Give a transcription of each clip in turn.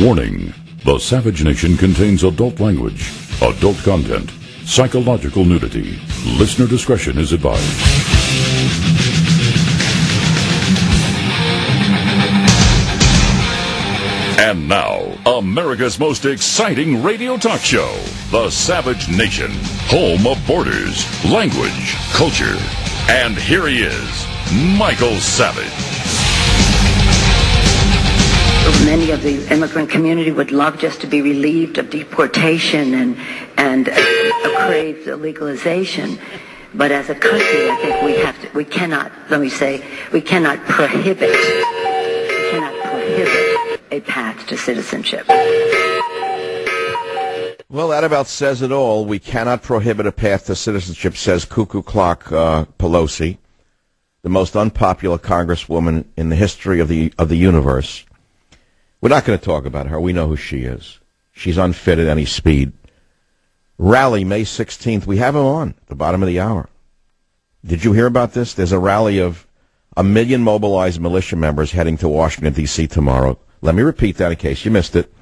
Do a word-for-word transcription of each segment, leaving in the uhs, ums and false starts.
Warning: the Savage Nation contains adult language, adult content, psychological nudity. Listener discretion is advised. And now, America's most exciting radio talk show, The Savage Nation, home of borders, language, culture. And here he is, Michael Savage. Many of the immigrant community would love just to be relieved of deportation and and uh, crave the legalization. But as a country, I think we have to, we cannot, let me say, we cannot prohibit, we cannot prohibit a path to citizenship. Well, that about says it all. We cannot prohibit a path to citizenship, says Cuckoo Clock uh, Pelosi, the most unpopular congresswoman in the history of the of the universe. We're not going to talk about her. We know who she is. She's unfit at any speed. Rally, May sixteenth. We have him on at the bottom of the hour. Did you hear about this? There's a rally of a million mobilized militia members heading to Washington, D C tomorrow. Let me repeat that in case you missed it.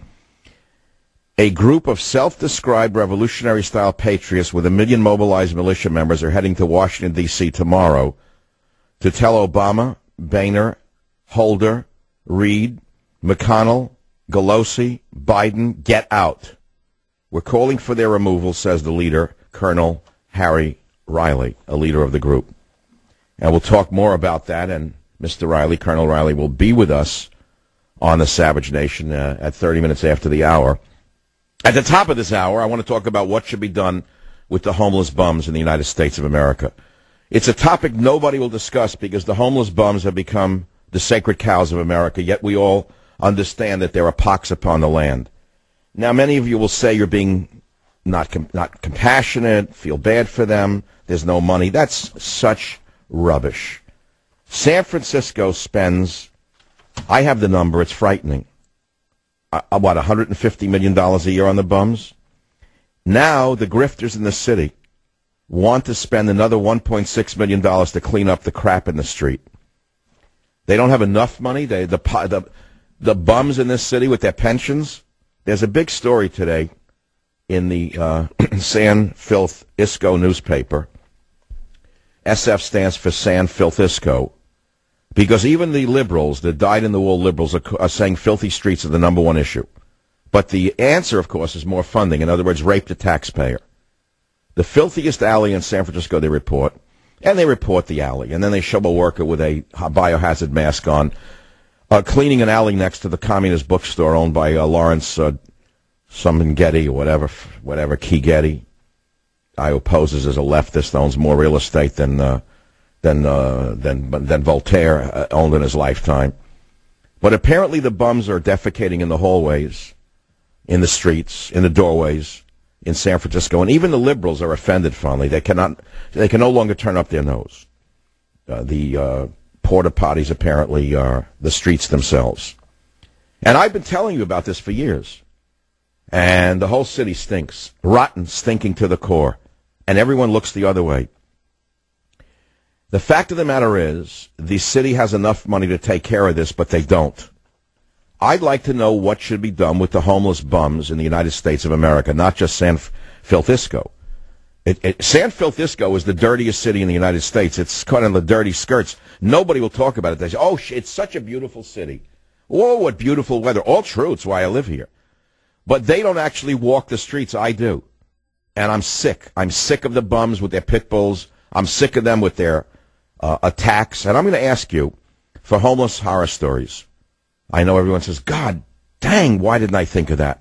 A group of self-described revolutionary-style patriots with a million mobilized militia members are heading to Washington, D C tomorrow to tell Obama, Boehner, Holder, Reid, McConnell, Pelosi, Biden, get out. We're calling for their removal, says the leader, Colonel Harry Riley, a leader of the group. And we'll talk more about that, and Mister Riley, Colonel Riley, will be with us on the Savage Nation uh, at thirty minutes after the hour. At the top of this hour, I want to talk about what should be done with the homeless bums in the United States of America. It's a topic nobody will discuss because the homeless bums have become the sacred cows of America, yet we all understand that they're a pox upon the land. Now, many of you will say you're being not com- not compassionate, feel bad for them, there's no money. That's such rubbish. San Francisco spends, I have the number, it's frightening, uh, what, one hundred fifty million dollars a year on the bums? Now, the grifters in the city want to spend another one point six million dollars to clean up the crap in the street. They don't have enough money. They the the The bums in this city with their pensions. There's a big story today in the uh, San Francisco newspaper. S F stands for San Francisco, because even the liberals, the dyed-in-the-wool liberals, are, are saying filthy streets are the number one issue. But the answer, of course, is more funding. In other words, rape the taxpayer. The filthiest alley in San Francisco, they report, and they report the alley, and then they show a worker with a biohazard mask on, Uh, cleaning an alley next to the communist bookstore owned by uh, Lawrence uh, Getty or whatever, whatever Key Getty. I who poses as a leftist, owns more real estate than uh, than uh, than than Voltaire uh, owned in his lifetime. But apparently, the bums are defecating in the hallways, in the streets, in the doorways in San Francisco, and even the liberals are offended. Finally, they cannot, they can no longer turn up their nose. Uh, the uh, Porta potties apparently are the streets themselves. And I've been telling you about this for years. And the whole city stinks. Rotten, stinking to the core. And everyone looks the other way. The fact of the matter is, the city has enough money to take care of this, but they don't. I'd like to know what should be done with the homeless bums in the United States of America, not just San Francisco. It, it, San Francisco is the dirtiest city in the United States. It's caught in the dirty skirts. Nobody will talk about it. They say, oh, it's such a beautiful city. Oh, what beautiful weather. All true. It's why I live here. But they don't actually walk the streets. I do. And I'm sick. I'm sick of the bums with their pit bulls. I'm sick of them with their uh, attacks. And I'm going to ask you for homeless horror stories. I know everyone says, God dang, why didn't I think of that?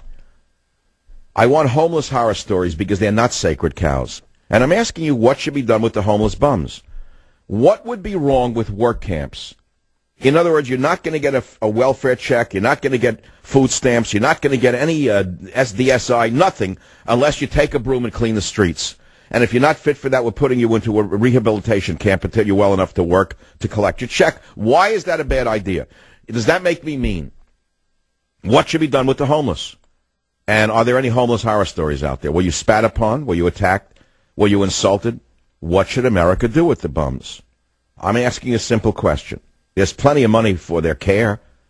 I want homeless horror stories because they're not sacred cows. And I'm asking you what should be done with the homeless bums. What would be wrong with work camps? In other words, you're not going to get a, a welfare check. You're not going to get food stamps. You're not going to get any uh, S D S I, nothing, unless you take a broom and clean the streets. And if you're not fit for that, we're putting you into a rehabilitation camp until you're well enough to work to collect your check. Why is that a bad idea? Does that make me mean? What should be done with the homeless? And are there any homeless horror stories out there? Were you spat upon? Were you attacked? Were you insulted? What should America do with the bums? I'm asking a simple question. There's plenty of money for their care.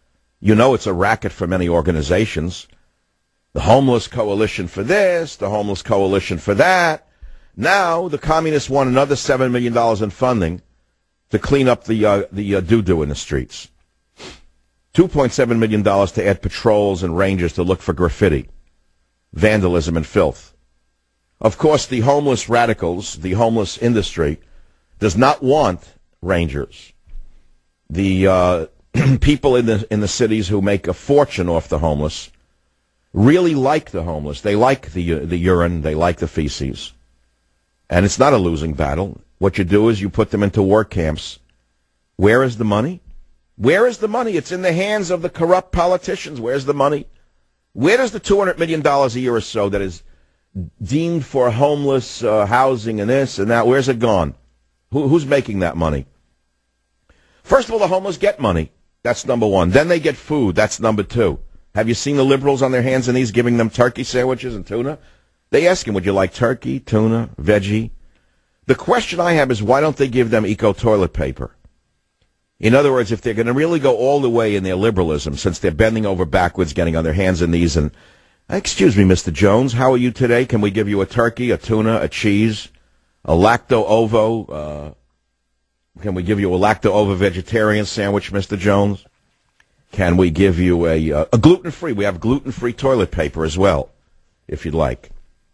You know it's a racket for many organizations. The Homeless Coalition for this, the Homeless Coalition for that. Now the communists want another seven million dollars in funding to clean up the uh, the uh, doo-doo in the streets. two point seven million dollars to add patrols and rangers to look for graffiti, vandalism, and filth. Of course, the homeless radicals, the homeless industry, does not want rangers. The uh, people in the in the cities who make a fortune off the homeless really like the homeless. They like the uh, the urine. They like the feces. And it's not a losing battle. What you do is you put them into work camps. Where is the money? Where is the money? It's in the hands of the corrupt politicians. Where's the money? Where does the two hundred million dollars a year or so that is deemed for homeless uh, housing and this and that, where's it gone? Who, who's making that money? First of all, the homeless get money. That's number one. Then they get food. That's number two. Have you seen the liberals on their hands and knees giving them turkey sandwiches and tuna? They ask them, would you like turkey, tuna, veggie? The question I have is, why don't they give them eco toilet paper? In other words, if they're going to really go all the way in their liberalism, since they're bending over backwards, getting on their hands and knees, and, excuse me, Mister Jones, how are you today? Can we give you a turkey, a tuna, a cheese, a lacto-ovo? Uh, can we give you a lacto-ovo vegetarian sandwich, Mister Jones? Can we give you a, uh, a gluten-free? We have gluten-free toilet paper as well, if you'd like.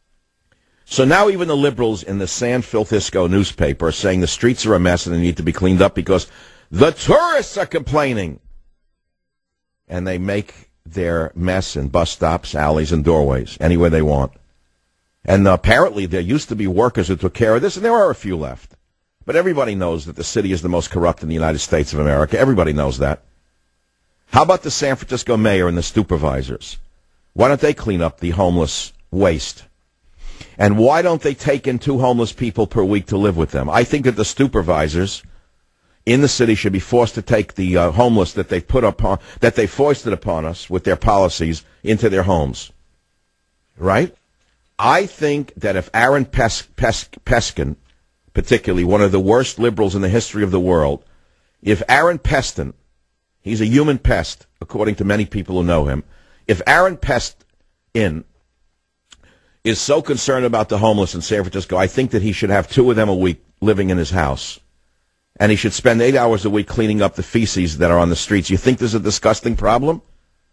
So now even the liberals in the San Francisco newspaper are saying the streets are a mess and they need to be cleaned up because the tourists are complaining. And they make their mess in bus stops, alleys, and doorways, anywhere they want. And uh, apparently there used to be workers who took care of this, and there are a few left. But everybody knows that the city is the most corrupt in the United States of America. Everybody knows that. How about the San Francisco mayor and the supervisors? Why don't they clean up the homeless waste? And why don't they take in two homeless people per week to live with them? I think that the supervisors in the city should be forced to take the uh, homeless that they've put upon, that they foisted upon us with their policies into their homes. Right? I think that if Aaron Pes- Pes- Peskin, particularly one of the worst liberals in the history of the world, if Aaron Peston, he's a human pest, according to many people who know him, if Aaron Pestin is so concerned about the homeless in San Francisco, I think that he should have two of them a week living in his house. And he should spend eight hours a week cleaning up the feces that are on the streets. You think this is a disgusting problem?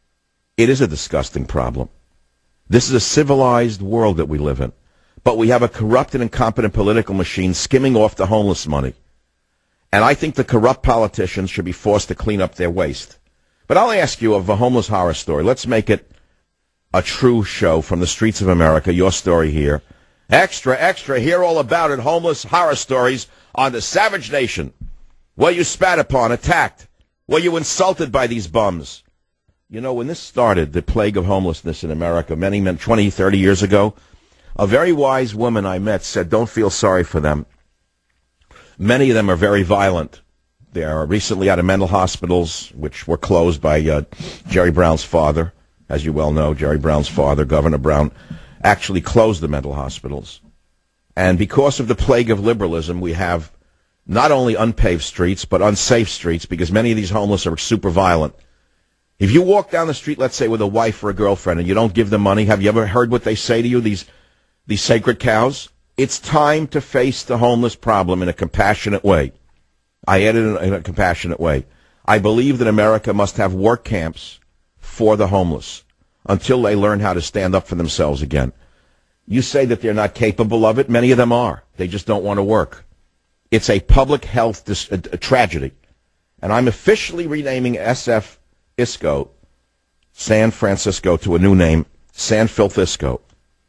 It is a disgusting problem. This is a civilized world that we live in. But we have a corrupt and incompetent political machine skimming off the homeless money. And I think the corrupt politicians should be forced to clean up their waste. But I'll ask you of a homeless horror story. Let's make it a true show from the streets of America, your story here. Extra, extra, hear all about it, homeless horror stories on the Savage Nation. Were you spat upon, attacked? Were you insulted by these bums? You know, when this started, the plague of homelessness in America, many, many, twenty, thirty years ago, a very wise woman I met said, don't feel sorry for them. Many of them are very violent. They are recently out of mental hospitals, which were closed by uh, Jerry Brown's father. As you well know, Jerry Brown's father, Governor Brown, actually closed the mental hospitals. And because of the plague of liberalism, we have not only unpaved streets, but unsafe streets, because many of these homeless are super violent. If you walk down the street, let's say, with a wife or a girlfriend, and you don't give them money, have you ever heard what they say to you, these, these sacred cows? It's time to face the homeless problem in a compassionate way. I added in a, in a compassionate way. I believe that America must have work camps for the homeless until they learn how to stand up for themselves again. You say that they're not capable of it. Many of them are. They just don't want to work. It's a public health dis- a, a tragedy. And I'm officially renaming S F Isco, San Francisco, to a new name, San Filthisco.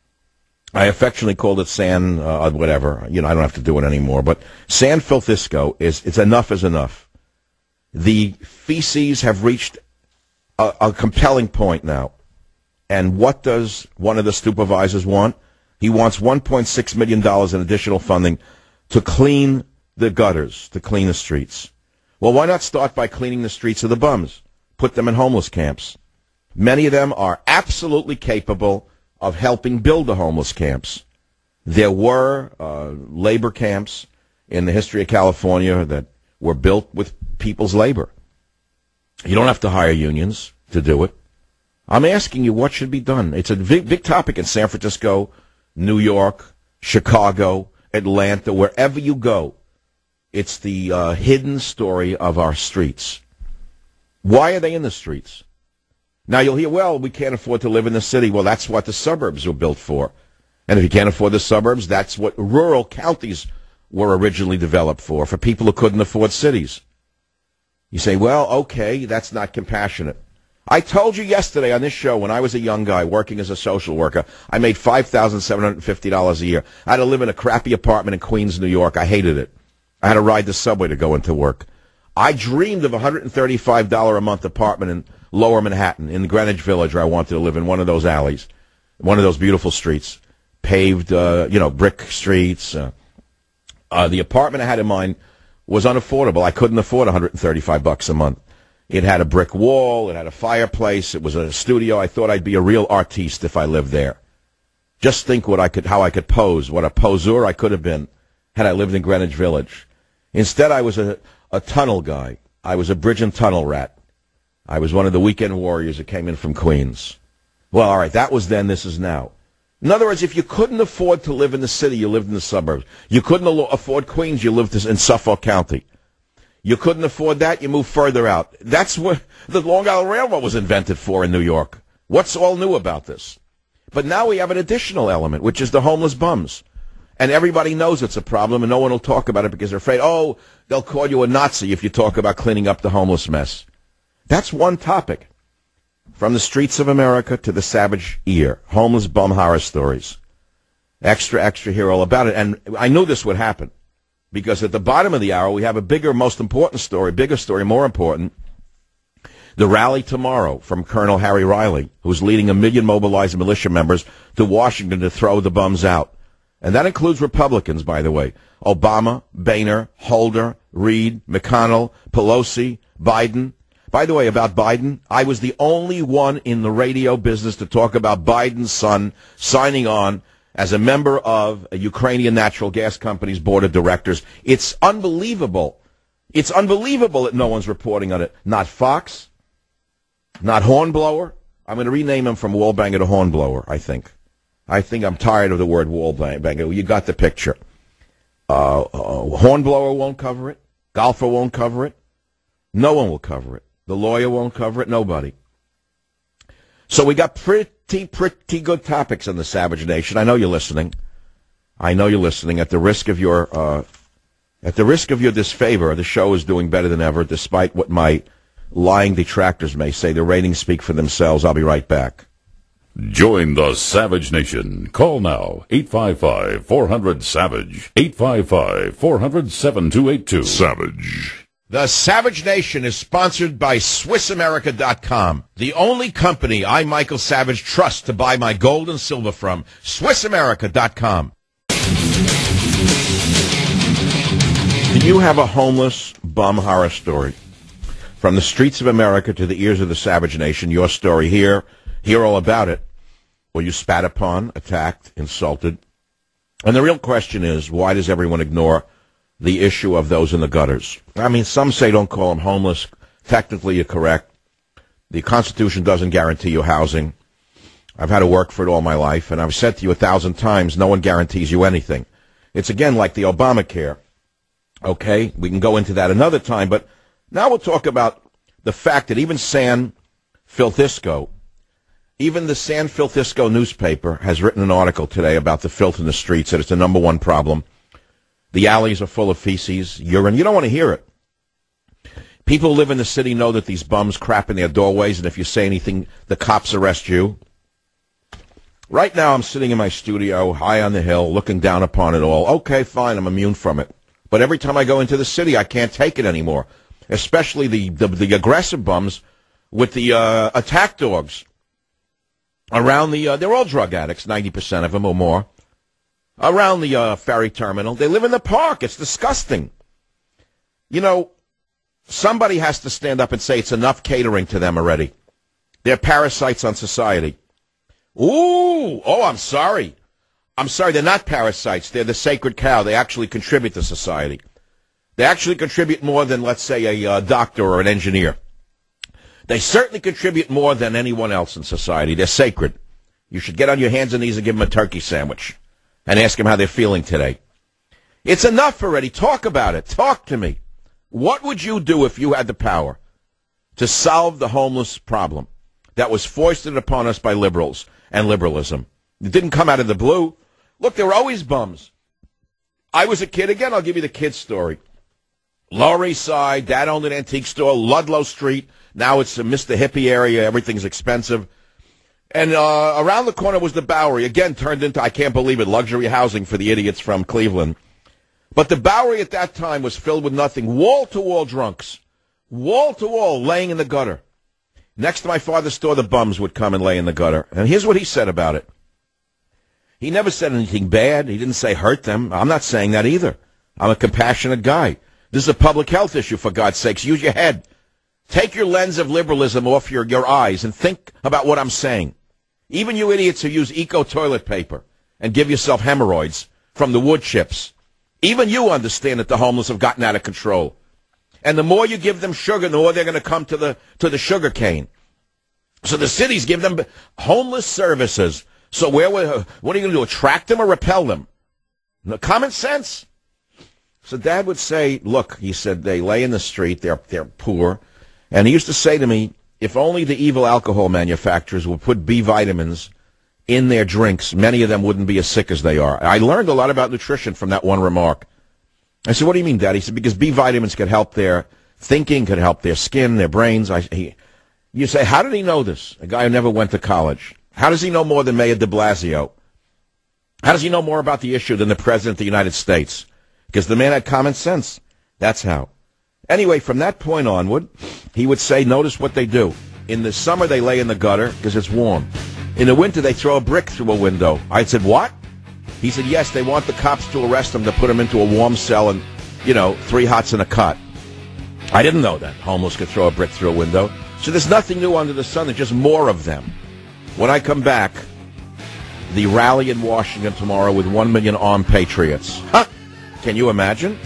I affectionately called it San uh, whatever. You know, I don't have to do it anymore. But San Filthisco is, it's enough is enough. The feces have reached a, a compelling point now. And what does one of the supervisors want? He wants one point six million dollars in additional funding to clean the gutters, to clean the streets. Well, why not start by cleaning the streets of the bums? Put them in homeless camps. Many of them are absolutely capable of helping build the homeless camps. There were uh, labor camps in the history of California that were built with people's labor. You don't have to hire unions. to do it. I'm asking you what should be done. It's a big, big topic in San Francisco, New York, Chicago, Atlanta, wherever you go. It's the uh, hidden story of our streets. Why are they in the streets? Now you'll hear, well, we can't afford to live in the city. Well, that's what the suburbs were built for. And if you can't afford the suburbs, that's what rural counties were originally developed for, for people who couldn't afford cities. You say, well, okay, that's not compassionate. I told you yesterday on this show, when I was a young guy working as a social worker, I made five thousand seven hundred fifty dollars a year. I had to live in a crappy apartment in Queens, New York. I hated it. I had to ride the subway to go into work. I dreamed of a one hundred thirty-five dollars a month apartment in Lower Manhattan, in Greenwich Village, where I wanted to live in one of those alleys, one of those beautiful streets, paved, uh, you know, brick streets. Uh, uh, the apartment I had in mind was unaffordable. I couldn't afford one hundred thirty-five bucks a month. It had a brick wall. It had a fireplace. It was a studio. I thought I'd be a real artiste if I lived there. Just think what I could, how I could pose, what a poseur I could have been had I lived in Greenwich Village. Instead, I was a, a tunnel guy. I was a bridge and tunnel rat. I was one of the weekend warriors that came in from Queens. Well, all right, that was then, this is now. In other words, if you couldn't afford to live in the city, you lived in the suburbs. You couldn't afford Queens, you lived in Suffolk County. You couldn't afford that, you moved further out. That's what the Long Island Railroad was invented for in New York. What's all new about this? But now we have an additional element, which is the homeless bums. And everybody knows it's a problem, and no one will talk about it because they're afraid, oh, they'll call you a Nazi if you talk about cleaning up the homeless mess. That's one topic. From the streets of America to the savage ear. Homeless bum horror stories. Extra, extra here all about it. And I knew this would happen. Because at the bottom of the hour, we have a bigger, most important story, bigger story, more important. The rally tomorrow from Colonel Harry Riley, who's leading a million mobilized militia members to Washington to throw the bums out. And that includes Republicans, by the way. Obama, Boehner, Holder, Reid, McConnell, Pelosi, Biden. By the way, about Biden, I was the only one in the radio business to talk about Biden's son signing on as a member of a Ukrainian natural gas company's board of directors. It's unbelievable. It's unbelievable that no one's reporting on it. Not Fox, not Hornblower. I'm going to rename him from Wallbanger to Hornblower, I think. I think I'm tired of the word Wallbanger. You got the picture. Uh, uh, Hornblower won't cover it. Golfer won't cover it. No one will cover it. The lawyer won't cover it. Nobody. So we got pretty, pretty good topics in the Savage Nation. I know you're listening. I know you're listening. At the risk of your, uh, at the risk of your disfavor, the show is doing better than ever, despite what my lying detractors may say. The ratings speak for themselves. I'll be right back. Join the Savage Nation. Call now, eight five five, four hundred, SAVAGE, eight five five, four hundred, seven two eight two. Savage. The Savage Nation is sponsored by Swiss America dot com, the only company I, Michael Savage, trust to buy my gold and silver from. Swiss America dot com. Do you have a homeless bum horror story? From the streets of America to the ears of the Savage Nation, your story here, hear all about it. Were you spat upon, attacked, insulted? And the real question is, why does everyone ignore the issue of those in the gutters? I mean, some say don't call them homeless. Technically, you're correct. The Constitution doesn't guarantee you housing. I've had to work for it all my life, and I've said to you a thousand times, no one guarantees you anything. It's, again, like the Obamacare. Okay? We can go into that another time, but now we'll talk about the fact that even San Francisco, even the San Francisco newspaper has written an article today about the filth in the streets, that it's the number one problem. The alleys are full of feces, urine. You don't want to hear it. People who live in the city know that these bums crap in their doorways, and if you say anything, the cops arrest you. Right now, I'm sitting in my studio, high on the hill, looking down upon it all. Okay, fine, I'm immune from it. But every time I go into the city, I can't take it anymore, especially the, the, the aggressive bums with the uh, attack dogs. Around the, uh, they're all drug addicts, ninety percent of them or more. Around the uh, ferry terminal. They live in the park. It's disgusting. You know, somebody has to stand up and say it's enough catering to them already. They're parasites on society. Ooh, oh, I'm sorry. I'm sorry, they're not parasites. They're the sacred cow. They actually contribute to society. They actually contribute more than, let's say, a uh, doctor or an engineer. They certainly contribute more than anyone else in society. They're sacred. You should get on your hands and knees and give them a turkey sandwich and ask them how they're feeling today. It's enough already. Talk about it. Talk to me. What would you do if you had the power to solve the homeless problem that was foisted upon us by liberals and liberalism? It didn't come out of the blue. Look, there were always bums. I was a kid. Again, I'll give you the kid story. Lower East Side, Dad owned an antique store, Ludlow Street. Now it's a Mister Hippie area. Everything's expensive. And uh, around the corner was the Bowery. Again, turned into, I can't believe it, luxury housing for the idiots from Cleveland. But the Bowery at that time was filled with nothing. Wall-to-wall drunks. Wall-to-wall, laying in the gutter. Next to my father's store, the bums would come and lay in the gutter. And here's what he said about it. He never said anything bad. He didn't say hurt them. I'm not saying that either. I'm a compassionate guy. This is a public health issue, for God's sakes. Use your head. Take your lens of liberalism off your, your eyes and think about what I'm saying. Even you idiots who use eco toilet paper and give yourself hemorrhoids from the wood chips, even you understand that the homeless have gotten out of control. And the more you give them sugar, the more they're going to come to the to the sugar cane. So the cities give them homeless services. So where what are you going to do, attract them or repel them? No, common sense. So Dad would say, look, he said, they lay in the street, they're they're poor. And he used to say to me, if only the evil alcohol manufacturers would put B vitamins in their drinks, many of them wouldn't be as sick as they are. I learned a lot about nutrition from that one remark. I said, what do you mean, Dad? He said, because B vitamins could help their thinking, could help their skin, their brains. I, he, you say, how did he know this? A guy who never went to college. How does he know more than Mayor de Blasio? How does he know more about the issue than the President of the United States? Because the man had common sense. That's how. Anyway, from that point onward, he would say, notice what they do. In the summer, they lay in the gutter because it's warm. In the winter, they throw a brick through a window. I said, what? He said, yes, they want the cops to arrest them to put them into a warm cell and, you know, three hots and a cot. I didn't know that homeless could throw a brick through a window. So there's nothing new under the sun. There's just more of them. When I come back, the rally in Washington tomorrow with one million armed patriots. Huh? Can you imagine?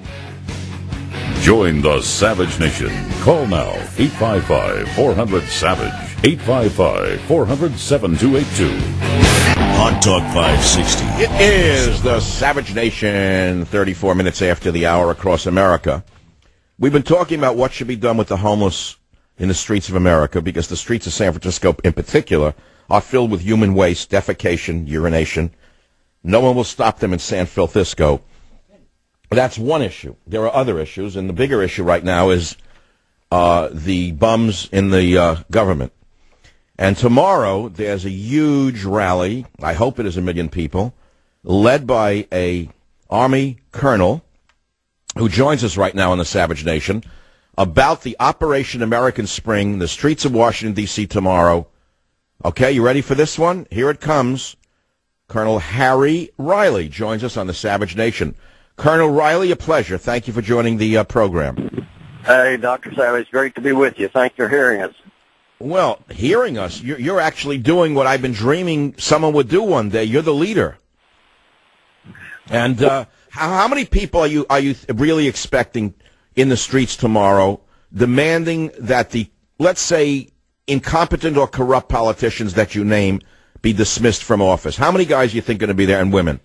Join the Savage Nation. Call now, eight five five, four hundred, SAVAGE, eight five five, four hundred, seven two eight two. Hot Talk five sixty. It is the Savage Nation, thirty-four minutes after the hour across America. We've been talking about what should be done with the homeless in the streets of America, because the streets of San Francisco in particular are filled with human waste, defecation, urination. No one will stop them in San Francisco. That's one issue. There are other issues, and the bigger issue right now is uh, the bums in the uh, government. And tomorrow there's a huge rally, I hope it is a million people, led by a Army colonel who joins us right now in the Savage Nation, about the Operation American Spring, the streets of Washington, D C tomorrow. Okay, you ready for this one? Here it comes. Colonel Harry Riley joins us on the Savage Nation. Colonel Riley, a pleasure. Thank you for joining the uh, program. Hey, Doctor Savage, great to be with you. Thanks for hearing us. Well, hearing us, you're, you're actually doing what I've been dreaming someone would do one day. You're the leader. And uh, how, how many people are you are you really expecting in the streets tomorrow, demanding that the, let's say, incompetent or corrupt politicians that you name be dismissed from office? How many guys do you think are going to be there, and women?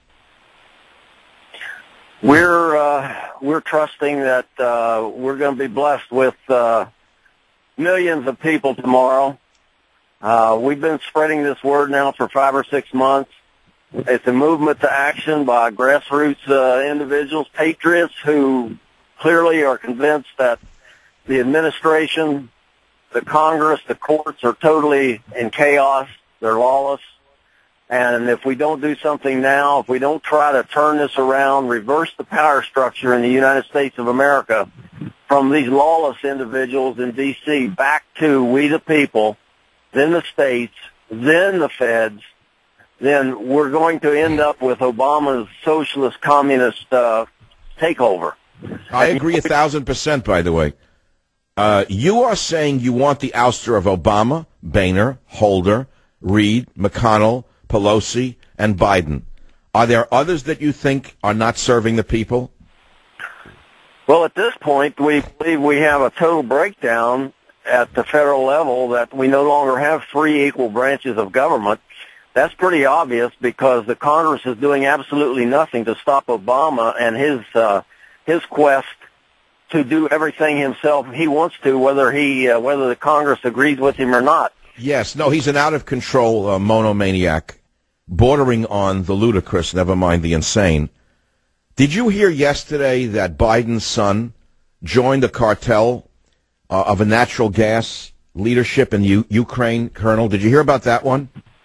We're uh, we're trusting that uh, we're going to be blessed with uh, millions of people tomorrow. Uh, we've been spreading this word now for five or six months. It's a movement to action by grassroots uh, individuals, patriots who clearly are convinced that the administration, the Congress, the courts are totally in chaos. They're lawless. And if we don't do something now, if we don't try to turn this around, reverse the power structure in the United States of America from these lawless individuals in D C back to we the people, then the states, then the feds, then we're going to end up with Obama's socialist communist uh, takeover. I agree a thousand percent, by the way. Uh, you are saying you want the ouster of Obama, Boehner, Holder, Reid, McConnell, Pelosi, and Biden. Are there others that you think are not serving the people? Well, at this point, we believe we have a total breakdown at the federal level that we no longer have three equal branches of government. That's pretty obvious because the Congress is doing absolutely nothing to stop Obama and his uh, his quest to do everything himself he wants to, whether he uh, whether the Congress agrees with him or not. Yes, no, he's an out-of-control uh, monomaniac, bordering on the ludicrous, never mind the insane. Did you hear yesterday that Biden's son joined a cartel uh, of a natural gas leadership in U- Ukraine, Colonel? Did you hear about that one?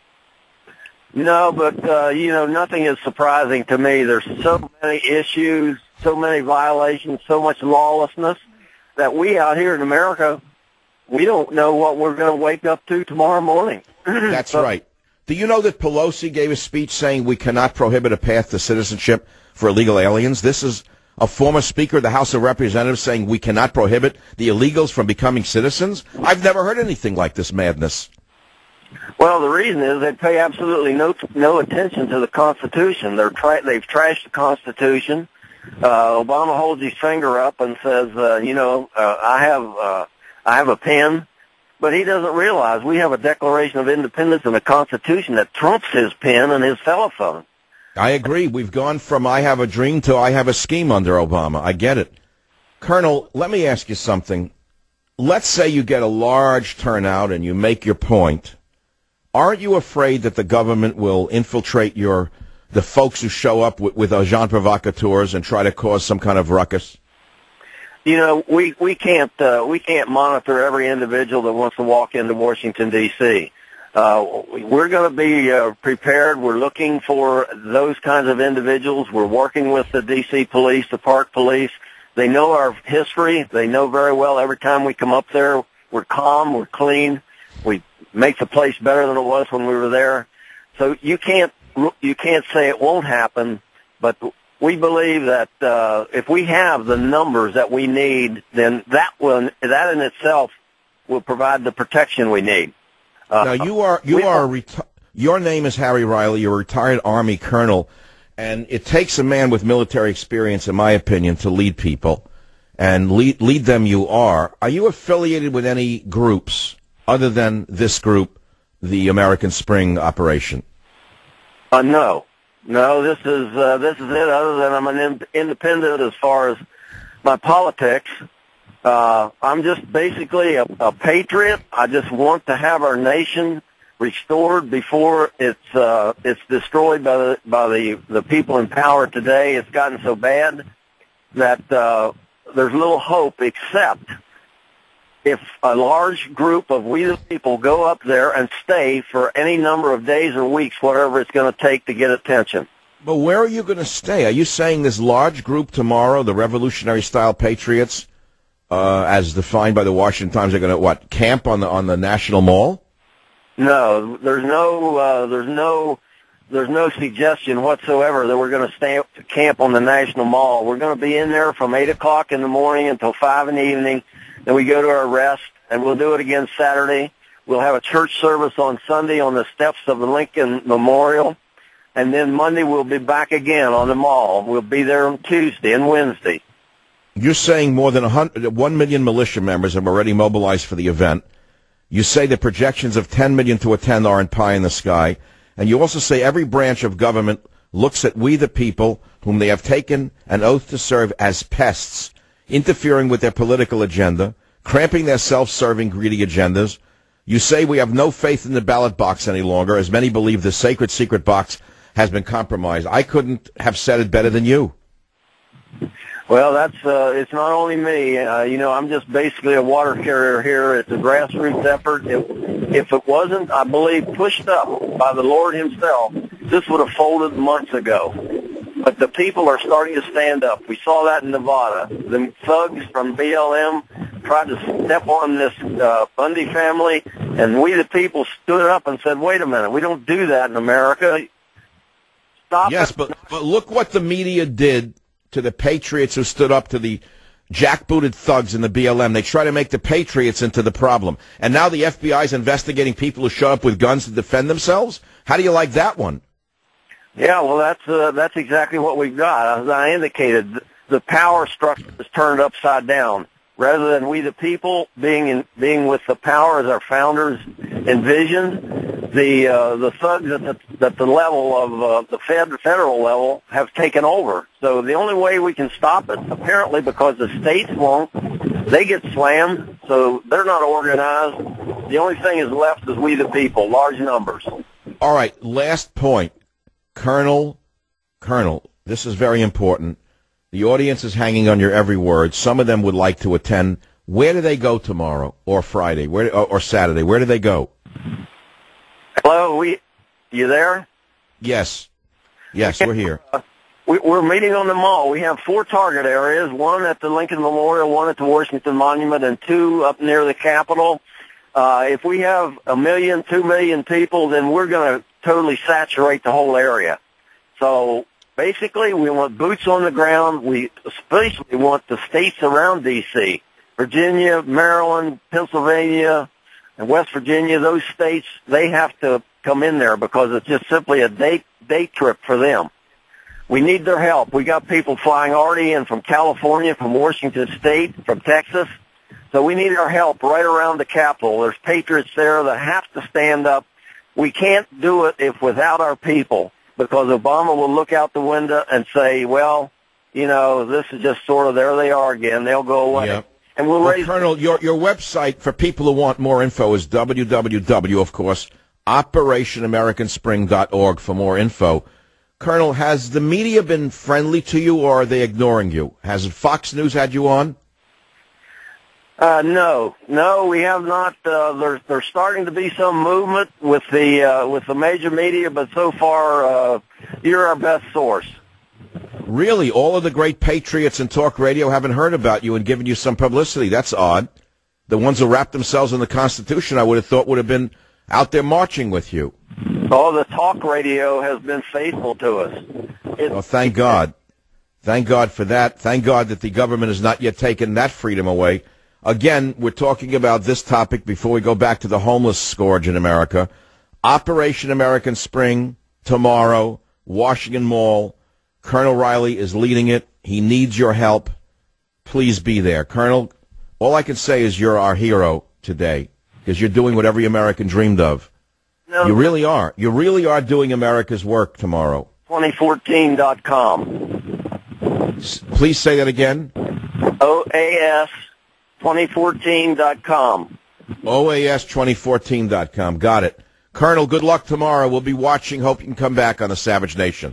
No, but, uh, you know, nothing is surprising to me. There's so many issues, so many violations, so much lawlessness that we out here in America, we don't know what we're going to wake up to tomorrow morning. That's so, right. Do you know that Pelosi gave a speech saying we cannot prohibit a path to citizenship for illegal aliens? This is a former Speaker of the House of Representatives saying we cannot prohibit the illegals from becoming citizens? I've never heard anything like this madness. Well, the reason is they pay absolutely no no attention to the Constitution. They're tra- they've trashed the Constitution. Uh, Obama holds his finger up and says, uh, you know, uh, I have uh, I have a pen, but he doesn't realize we have a Declaration of Independence and a Constitution that trumps his pen and his telephone. I agree. We've gone from I have a dream to I have a scheme under Obama. I get it. Colonel, let me ask you something. Let's say you get a large turnout and you make your point. Aren't you afraid that the government will infiltrate your the folks who show up with, with agent provocateurs and try to cause some kind of ruckus? You know, we we can't uh, we can't monitor every individual that wants to walk into Washington D C Uh, we're going to be uh, prepared. We're looking for those kinds of individuals. We're working with the D C police, the Park Police. They know our history. They know very well every time we come up there, we're calm, we're clean, we make the place better than it was when we were there. So you can't you can't say it won't happen, but we believe that uh, if we have the numbers that we need, then that will that in itself will provide the protection we need. Uh, now you are you are reti- your name is Harry Riley. You're a retired Army colonel, and it takes a man with military experience, in my opinion, to lead people, and lead lead them. You are. Are you affiliated with any groups other than this group, the American Spring Operation? Uh, no, no. This is uh, this is it. Other than I'm an in- independent as far as my politics. Uh, I'm just basically a, a patriot. I just want to have our nation restored before it's uh, it's destroyed by the by the, the people in power today. It's gotten so bad that uh, there's little hope except if a large group of we the people go up there and stay for any number of days or weeks, whatever it's going to take to get attention. But where are you going to stay? Are you saying this large group tomorrow, the revolutionary-style patriots, uh, as defined by the Washington Times, are going to, what, camp on the on the National Mall? No, there's no, uh, there's no, there's no suggestion whatsoever that we're going to stay camp on the National Mall. We're going to be in there from eight o'clock in the morning until five in the evening. Then we go to our rest, and we'll do it again Saturday. We'll have a church service on Sunday on the steps of the Lincoln Memorial, and then Monday we'll be back again on the mall. We'll be there on Tuesday and Wednesday. You're saying more than a hundred, one million militia members have already mobilized for the event. You say the projections of ten million to attend aren't pie in the sky. And you also say every branch of government looks at we the people, whom they have taken an oath to serve, as pests, interfering with their political agenda, cramping their self-serving, greedy agendas. You say we have no faith in the ballot box any longer, as many believe the sacred secret box has been compromised. I couldn't have said it better than you. Well, that's uh, it's not only me. Uh, you know, I'm just basically a water carrier here. It's a grassroots effort. If, if it wasn't, I believe, pushed up by the Lord himself, this would have folded months ago. But the people are starting to stand up. We saw that in Nevada. The thugs from B L M tried to step on this uh, Bundy family, and we the people stood up and said, wait a minute, we don't do that in America. Stop yes, it. but, but look what the media did to the patriots who stood up to the jackbooted thugs in the B L M. They try to make the patriots into the problem. And now the F B I is investigating people who show up with guns to defend themselves? How do you like that one? Yeah, well, that's uh, that's exactly what we've got. As I indicated, the power structure is turned upside down. rather than we the people being in, being with the power as our founders envisioned. The uh, the thugs at the, at the level of uh, the fed, federal level have taken over. So the only way we can stop it, apparently, because the states won't, they get slammed. So they're not organized. The only thing is left is we the people, large numbers. All right, last point, Colonel. Colonel, this is very important. The audience is hanging on your every word. Some of them would like to attend. Where do they go tomorrow or Friday Where or, or Saturday? Where do they go? Hello, we, you there? Yes. Yes, we're here. Uh, we, we're meeting on the mall. We have four target areas, one at the Lincoln Memorial, one at the Washington Monument, and two up near the Capitol. Uh, if we have a million, two million people, then we're going to totally saturate the whole area. So basically, we want boots on the ground. We especially want the states around D C, Virginia, Maryland, Pennsylvania, and West Virginia. Those states, they have to come in there because it's just simply a day day trip for them. We need their help. We got people flying already in from California, from Washington State, from Texas. So we need our help right around the Capitol. There's patriots there that have to stand up. We can't do it if without our people, because Obama will look out the window and say, well, you know, this is just sort of, there they are again. They'll go away. Yep. And we'll, well raise... Colonel, your, your website, for people who want more info, is w w w, of course, operation american spring dot org for more info. Colonel, has the media been friendly to you, or are they ignoring you? Has Fox News had you on? Uh, no, no, we have not. Uh, there's there's starting to be some movement with the uh, with the major media, but so far uh, you're our best source. Really, all of the great patriots in talk radio haven't heard about you and given you some publicity. That's odd. The ones who wrap themselves in the Constitution, I would have thought would have been out there marching with you. Oh, the talk radio has been faithful to us. It, oh, thank God. Thank God for that. Thank God that the government has not yet taken that freedom away. Again, we're talking about this topic before we go back to the homeless scourge in America. Operation American Spring, tomorrow, Washington Mall. Colonel Riley is leading it. He needs your help. Please be there. Colonel, all I can say is you're our hero today, because you're doing what every American dreamed of. No. You really are. You really are doing America's work tomorrow. twenty fourteen dot com. S- please say that again. O A S twenty fourteen dot com. O A S twenty fourteen dot com. Got it. Colonel, good luck tomorrow. We'll be watching. Hope you can come back on the Savage Nation.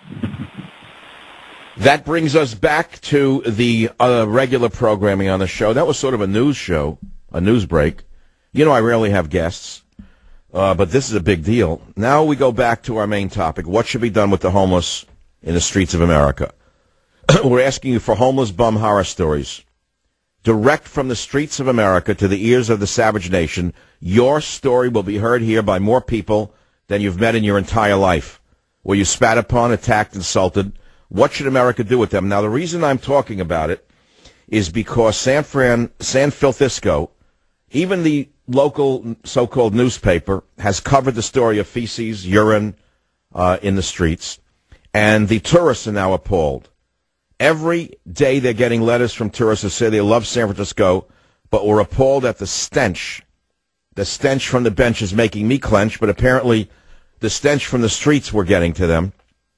That brings us back to the uh, regular programming on the show. That was sort of a news show, a news break. You know, I rarely have guests, uh, but this is a big deal. Now we go back to our main topic. What should be done with the homeless in the streets of America? We're asking you for homeless bum horror stories. Direct from the streets of America to the ears of the Savage Nation. Your story will be heard here by more people than you've met in your entire life. Were you spat upon, attacked, insulted? What should America do with them? Now, the reason I'm talking about it is because San Fran, San Francisco, even the local so-called newspaper, has covered the story of feces, urine uh, in the streets, and the tourists are now appalled. Every day they're getting letters from tourists who say they love San Francisco, but were appalled at the stench. The stench from the bench is making me clench, but apparently the stench from the streets were getting to them.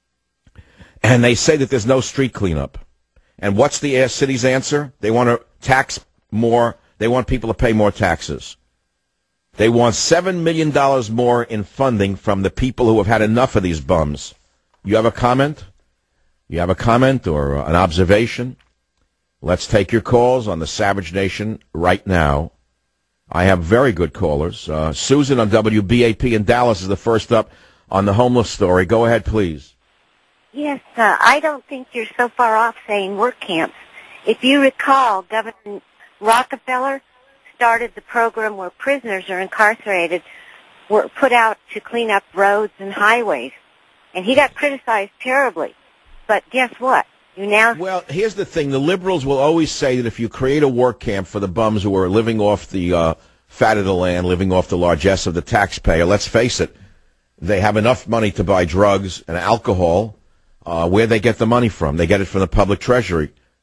And they say that there's no street cleanup. And what's the city's answer? They want to tax more. They want people to pay more taxes. They want seven million dollars more in funding from the people who have had enough of these bums. You have a comment? You have a comment or an observation? Let's take your calls on the Savage Nation right now. I have very good callers. Uh, Susan on W B A P in Dallas is the first up on the homeless story. Go ahead, please. Yes, uh, I don't think you're so far off saying work camps. If you recall, Governor Rockefeller started the program where prisoners are incarcerated, were put out to clean up roads and highways. And he got criticized terribly. But guess what? You now... Well, here's the thing. The liberals will always say that if you create a work camp for the bums who are living off the uh, fat of the land, living off the largesse of the taxpayer, let's face it, they have enough money to buy drugs and alcohol. Uh, where they get the money from? They get it from the public treasury.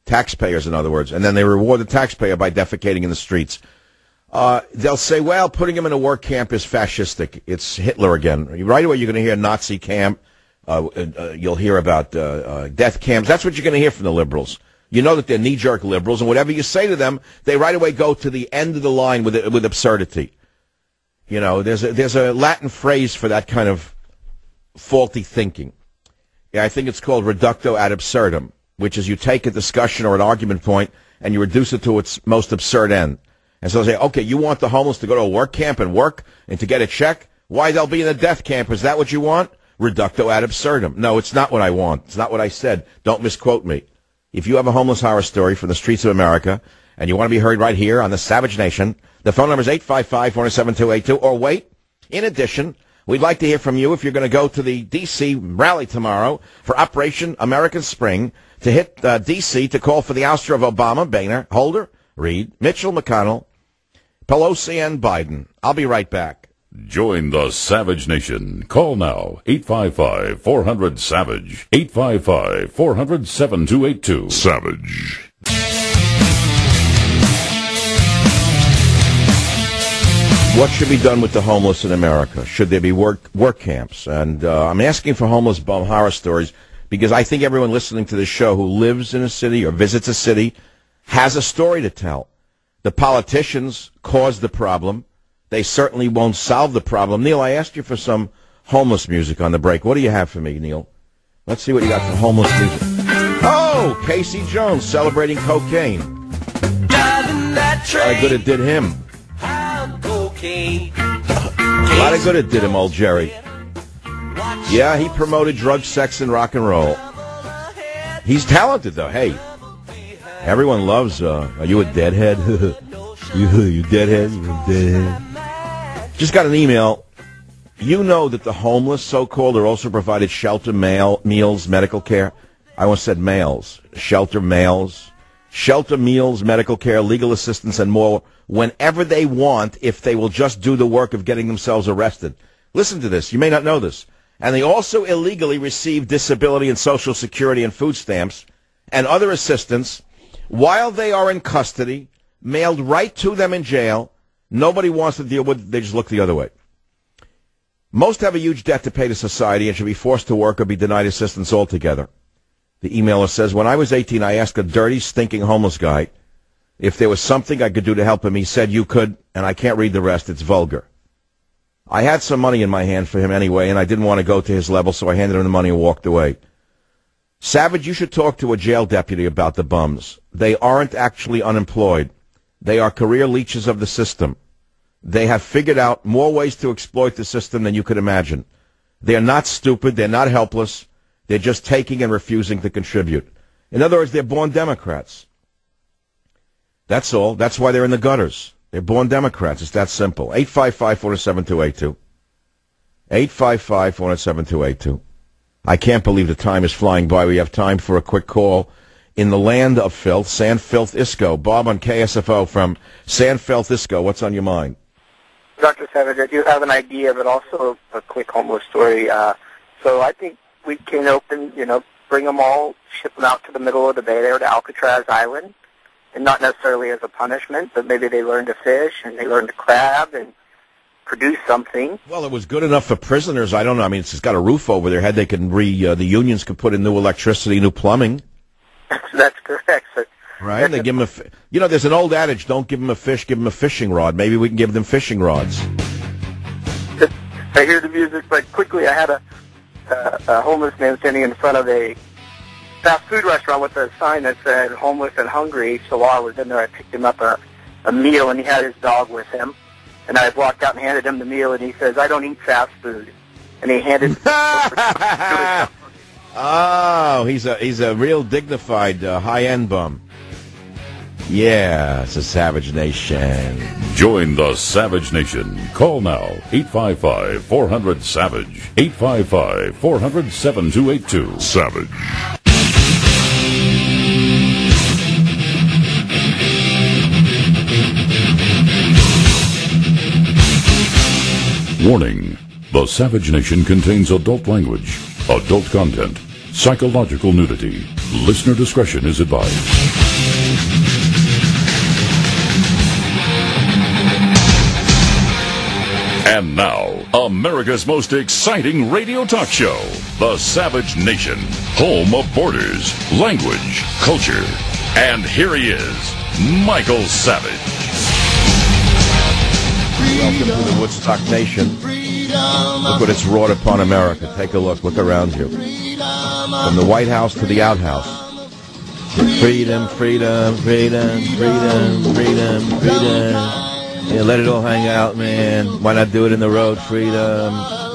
taxpayers, in other words, and then they reward the taxpayer by defecating in the streets. Uh, they'll say, well, putting him in a work camp is fascistic. It's Hitler again. Right away, you're going to hear Nazi camp. Uh, uh, you'll hear about uh, uh, death camps. That's what you're going to hear from the liberals. You know that they're knee-jerk liberals, and whatever you say to them, they right away go to the end of the line with with absurdity. You know, there's a, there's a Latin phrase for that kind of faulty thinking. Yeah, I think it's called reductio ad absurdum, which is you take a discussion or an argument point and you reduce it to its most absurd end. And so they say, okay, you want the homeless to go to a work camp and work and to get a check? Why, they'll be in a death camp. Is that what you want? Reductio ad absurdum. No, it's not what I want. It's not what I said. Don't misquote me. If you have a homeless horror story from the streets of America and you want to be heard right here on the Savage Nation, the phone number is eight five five, four seven two, eight two. Or wait, in addition, we'd like to hear from you if you're going to go to the D C rally tomorrow for Operation American Spring to hit uh, D C to call for the ouster of Obama, Boehner, Holder, Reid, Mitchell, McConnell, Pelosi, and Biden. I'll be right back. Join the Savage Nation. Call now, eight five five, four hundred, SAVAGE, eight five five, four hundred, seven two eight two. Savage. What should be done with the homeless in America? Should there be work work camps? And uh, I'm asking for homeless bum horror stories because I think everyone listening to this show who lives in a city or visits a city has a story to tell. The politicians caused the problem. They certainly won't solve the problem. Neil, I asked you for some homeless music on the break. What do you have for me, Neil? Let's see what you got for homeless music. Oh, Casey Jones celebrating cocaine. A lot of good it did him. A lot of good it did him, old Jerry. Yeah, he promoted drug, sex, and rock and roll. He's talented, though. Hey, everyone loves, uh, are you a deadhead? you, you deadhead? You a deadhead? Just got an email. You know that the homeless, so-called, are also provided shelter, mail, meals, medical care. I almost said males. Shelter, males. Shelter, meals, medical care, legal assistance, and more whenever they want if they will just do the work of getting themselves arrested. Listen to this. You may not know this. And they also illegally receive disability and Social Security and food stamps and other assistance while they are in custody, mailed right to them in jail. Nobody wants to deal with it. They just look the other way. Most have a huge debt to pay to society and should be forced to work or be denied assistance altogether. The emailer says, when I was eighteen, I asked a dirty, stinking homeless guy if there was something I could do to help him. He said, you could, and I can't read the rest. It's vulgar. I had some money in my hand for him anyway, and I didn't want to go to his level, so I handed him the money and walked away. Savage, you should talk to a jail deputy about the bums. They aren't actually unemployed. They are career leeches of the system. They have figured out more ways to exploit the system than you could imagine. They're not stupid. They're not helpless. They're just taking and refusing to contribute. In other words, they're born Democrats. That's all. That's why they're in the gutters. They're born Democrats. It's that simple. eight five five, four seven two eight two. eight five five, four seven two eight two. I can't believe the time is flying by. We have time for a quick call. In the land of filth, San Filth Isco. Bob on K S F O from San Filth Isco. What's on your mind? Doctor Savage, I do have an idea, but also a quick homeless story. Uh, so I think we can open, you know, bring them all, ship them out to the middle of the bay there to Alcatraz Island, and not necessarily as a punishment, but maybe they learn to fish and they learn to crab and produce something. Well, it was good enough for prisoners. I don't know. I mean, it's got a roof over their head. They can re, uh, the unions could put in new electricity, new plumbing. That's, that's correct. So, right? They give them a, fi- you know, there's an old adage, don't give them a fish, give them a fishing rod. Maybe we can give them fishing rods. I hear the music, but quickly I had a, uh, a homeless man standing in front of a fast food restaurant with a sign that said homeless and hungry. So while I was in there, I picked him up a, a meal, and he had his dog with him. And I walked out and handed him the meal, and he says, I don't eat fast food. And he handed it over. Oh, he's a he's a real dignified, uh, high-end bum. Yeah, it's a Savage Nation. Join the Savage Nation. Call now, eight five five, four hundred, SAVAGE, eight five five, four hundred, seven two eight two. Savage. Warning. The Savage Nation contains adult language, adult content, psychological nudity. Listener discretion is advised. And now, America's most exciting radio talk show, The Savage Nation, home of borders, language, culture. And here he is, Michael Savage. Welcome to the Woodstock Nation. Look what it's wrought upon America. Take a look. Look around you. From the White House to the outhouse. Freedom, freedom, freedom, freedom, freedom, freedom. Yeah, let it all hang out, man. Why not do it in the road? Freedom.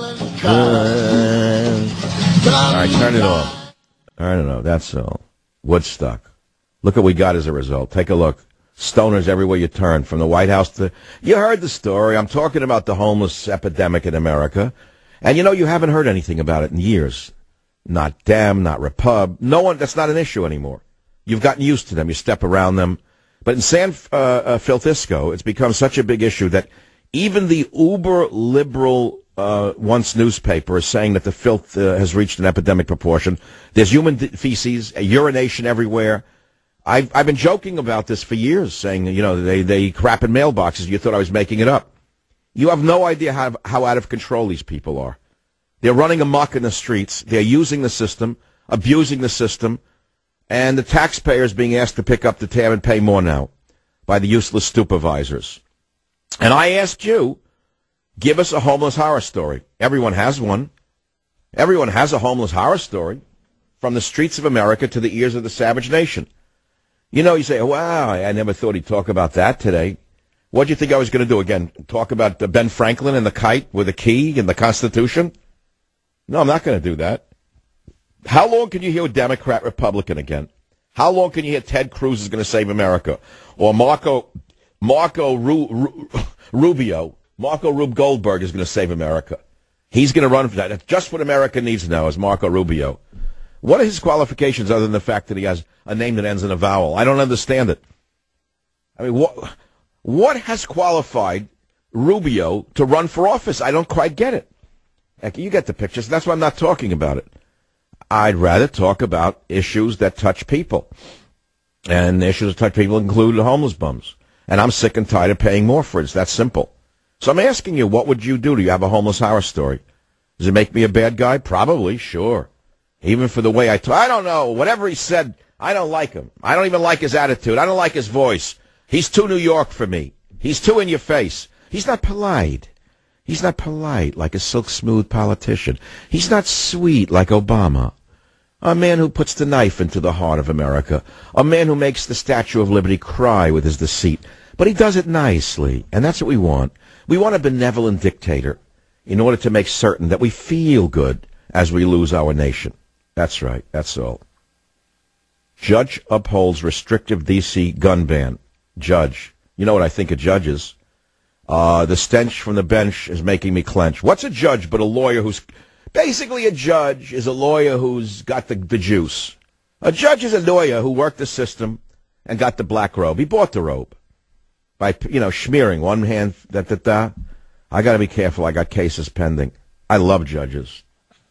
Uh, all right, turn it off. I don't know. That's all. Woodstock. Look what we got as a result. Take a look. Stoners everywhere you turn, from the White House to... You heard the story. I'm talking about the homeless epidemic in America. And, you know, you haven't heard anything about it in years. Not Dem, not Repub. No one... That's not an issue anymore. You've gotten used to them. You step around them. But in San uh, uh, Francisco, it's become such a big issue that even the uber-liberal uh, once newspaper is saying that the filth uh, has reached an epidemic proportion. There's human feces, urination everywhere. I've, I've been joking about this for years, saying, you know, they, they crap in mailboxes. You thought I was making it up. You have no idea how, how out of control these people are. They're running amok in the streets. They're using the system, abusing the system. And the taxpayers being asked to pick up the tab and pay more now by the useless supervisors. And I asked you, give us a homeless horror story. Everyone has one. Everyone has a homeless horror story, from the streets of America to the ears of the savage nation. You know, you say, wow, I never thought he'd talk about that today. What do you think I was going to do again? Talk about uh, Ben Franklin and the kite with a key and the Constitution? No, I'm not going to do that. How long can you hear Democrat, Republican again? How long can you hear Ted Cruz is going to save America? Or Marco Marco Ru, Ru, Rubio, Marco Rube Goldberg is going to save America. He's going to run for that. That's just what America needs now is Marco Rubio. What are his qualifications other than the fact that he has a name that ends in a vowel? I don't understand it. I mean, what, what has qualified Rubio to run for office? I don't quite get it. Heck, you get the pictures. That's why I'm not talking about it. I'd rather talk about issues that touch people. And issues that touch people include homeless bums. And I'm sick and tired of paying more for it. It's that simple. So I'm asking you, what would you do? Do you have a homeless horror story? Does it make me a bad guy? Probably, sure. Even for the way I talk. I don't know. Whatever he said, I don't like him. I don't even like his attitude. I don't like his voice. He's too New York for me. He's too in your face. He's not polite. He's not polite like a silk-smooth politician. He's not sweet like Obama. A man who puts the knife into the heart of America. A man who makes the Statue of Liberty cry with his deceit. But he does it nicely, and that's what we want. We want a benevolent dictator in order to make certain that we feel good as we lose our nation. That's right. That's all. Judge upholds restrictive D C gun ban. Judge. You know what I think of judges. Uh, the stench from the bench is making me clench. What's a judge but a lawyer who's... Basically, a judge is a lawyer who's got the, the juice. A judge is a lawyer who worked the system and got the black robe. He bought the robe by, you know, smearing one hand. Da, da, da. I got to be careful. I got cases pending. I love judges.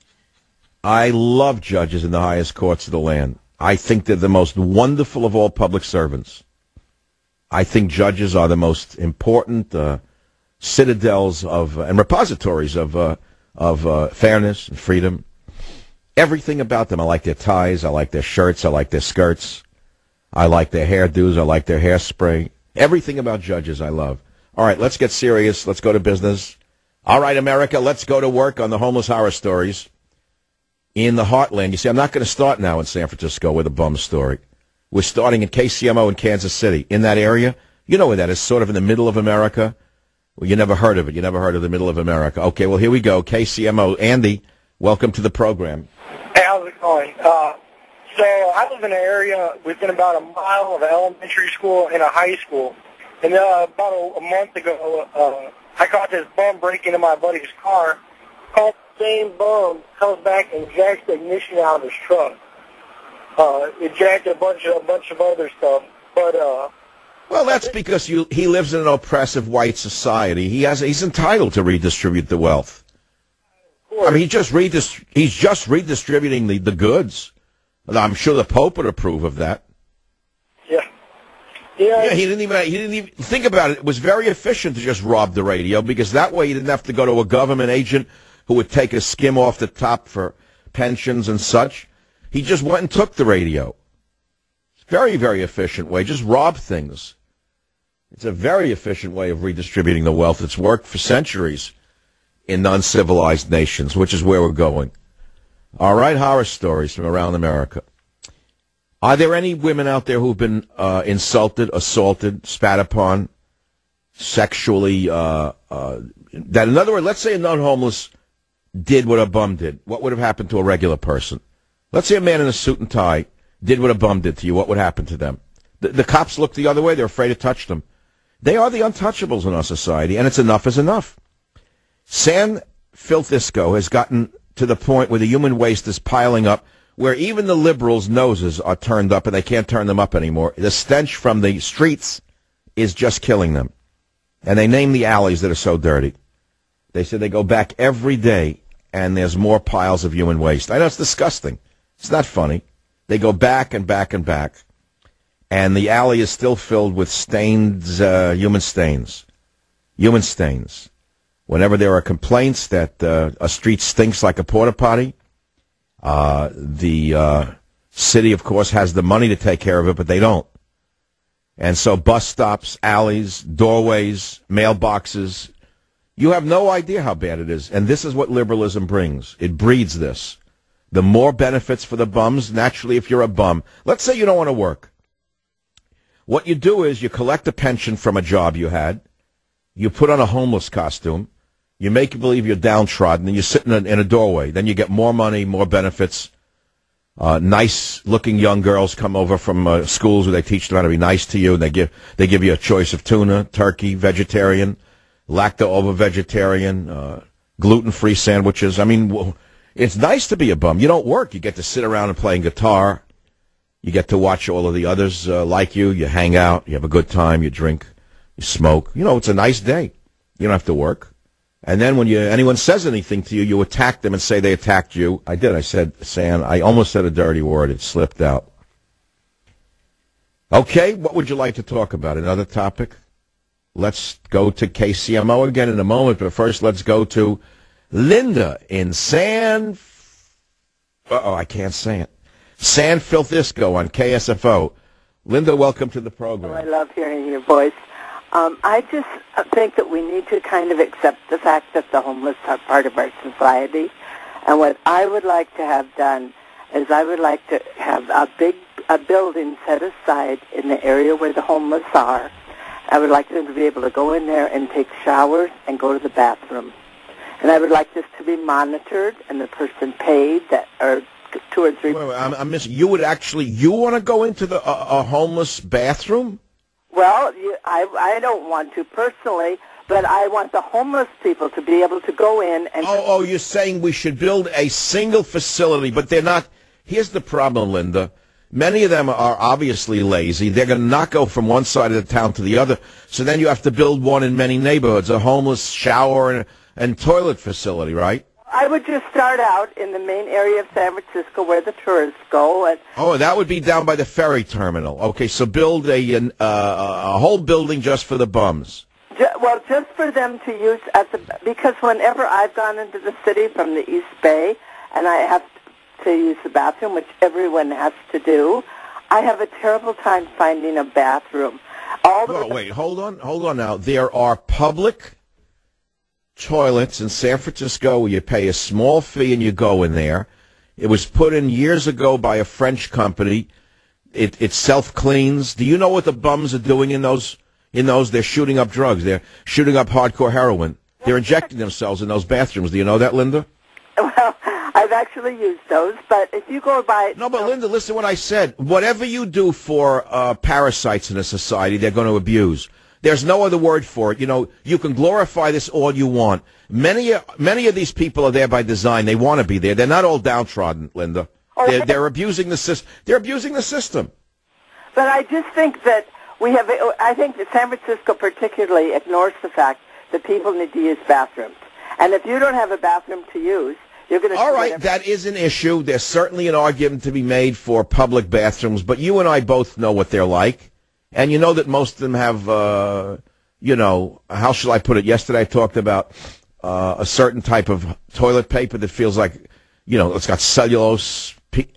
I love judges in the highest courts of the land. I think they're the most wonderful of all public servants. I think judges are the most important uh, citadels of uh, and repositories of uh, of uh, fairness and freedom. Everything about them. I like their ties. I like their shirts. I like their skirts. I like their hairdos. I like their hairspray. Everything about judges I love. All right, let's get serious. Let's go to business. All right, America, let's go to work on the homeless horror stories in the heartland. You see, I'm not going to start now in San Francisco with a bum story. We're starting in K C M O in Kansas City. In that area, you know where that is, sort of in the middle of America. Well, you never heard of it. You never heard of the middle of America. Okay, well, here we go. K C M O. Andy, welcome to the program. Hey, how's it going? Uh, so I live in an area within about a mile of an elementary school and a high school. And uh, about a, a month ago, uh, I caught this bum break into my buddy's car. Called the same bum, comes back and jacks the ignition out of his truck. Uh, it jacked a bunch of a bunch of other stuff, but uh. Well, that's because you, he lives in an oppressive white society. He has he's entitled to redistribute the wealth. I mean, he just redist- he's just redistributing the, the goods. I'm sure the Pope would approve of that. Yeah, Yeah. Yeah, he didn't even he didn't even think about it. It was very efficient to just rob the radio because that way you didn't have to go to a government agent who would take a skim off the top for pensions and such. He just went and took the radio. Very, very efficient way. Just rob things. It's a very efficient way of redistributing the wealth. It's worked for centuries in uncivilized nations, which is where we're going. All right, horror stories from around America. Are there any women out there who've been uh, insulted, assaulted, spat upon, sexually? Uh, uh, that, in other words, let's say a non-homeless did what a bum did. What would have happened to a regular person? Let's say a man in a suit and tie did what a bum did to you. What would happen to them? The, the cops look the other way. They're afraid to touch them. They are the untouchables in our society, and it's enough is enough. San Francisco has gotten to the point where the human waste is piling up, where even the liberals' noses are turned up and they can't turn them up anymore. The stench from the streets is just killing them. And they name the alleys that are so dirty. They say they go back every day and there's more piles of human waste. I know it's disgusting. It's not funny. They go back and back and back. And the alley is still filled with stains, uh, human stains. Human stains. Whenever there are complaints that uh, a street stinks like a porta potty, uh, the uh, city, of course, has the money to take care of it, but they don't. And so bus stops, alleys, doorways, mailboxes, you have no idea how bad it is. And this is what liberalism brings. It breeds this. The more benefits for the bums, naturally, if you're a bum, let's say you don't want to work. What you do is you collect a pension from a job you had, you put on a homeless costume, you make believe you're downtrodden, and you sit in a, in a doorway. Then you get more money, more benefits. Uh, nice-looking young girls come over from uh, schools where they teach them how to be nice to you, and they give they give you a choice of tuna, turkey, vegetarian, lacto-ovo-vegetarian, uh, gluten-free sandwiches. I mean, w- it's nice to be a bum. You don't work. You get to sit around and play guitar. You get to watch all of the others uh, like you. You hang out. You have a good time. You drink. You smoke. You know, it's a nice day. You don't have to work. And then when you anyone says anything to you, you attack them and say they attacked you. I did. I said, San, I almost said a dirty word. It slipped out. Okay, what would you like to talk about? Another topic? Let's go to K C M O again in a moment, but first let's go to Linda in San... Uh-oh, I can't say it. San Francisco on K S F O. Linda, welcome to the program. Oh, I love hearing your voice. Um, I just think that we need to kind of accept the fact that the homeless are part of our society. And what I would like to have done is I would like to have a big a building set aside in the area where the homeless are. I would like them to be able to go in there and take showers and go to the bathroom. And I would like this to be monitored and the person paid that or two or three. Wait, wait, I'm, I'm missing. You would actually, you want to go into the a, a homeless bathroom? Well, you, I I don't want to personally, but I want the homeless people to be able to go in and... Oh, oh, you're saying we should build a single facility, but they're not... Here's the problem, Linda. Many of them are obviously lazy. They're going to not go from one side of the town to the other, so then you have to build one in many neighborhoods, a homeless shower and, and toilet facility, right? I would just start out in the main area of San Francisco where the tourists go. And oh, that would be down by the ferry terminal. Okay, so build a an, uh, a whole building just for the bums. Ju- well, just for them to use at the because whenever I've gone into the city from the East Bay and I have to use the bathroom, which everyone has to do, I have a terrible time finding a bathroom. All the oh, wait, hold on, hold on now. There are public toilets in San Francisco where you pay a small fee and you go in there. It was put in years ago by a French company. It, it self-cleans. Do you know what the bums are doing in those? In those, they're shooting up drugs. They're shooting up hardcore heroin. They're injecting themselves in those bathrooms. Do you know that, Linda? Well, I've actually used those, but if you go by... No, but Linda, listen to what I said. Whatever you do for uh, parasites in a society, they're going to abuse. There's no other word for it. You know, you can glorify this all you want. Many, many of these people are there by design. They want to be there. They're not all downtrodden, Linda. They're, they're abusing the system. They're abusing the system. But I just think that we have. I think that San Francisco particularly ignores the fact that people need to use bathrooms. And if you don't have a bathroom to use, you're going to. All right, that is an issue. There's certainly an argument to be made for public bathrooms, but you and I both know what they're like. And you know that most of them have, uh, you know, how shall I put it? Yesterday I talked about uh, a certain type of toilet paper that feels like, you know, it's got cellulose.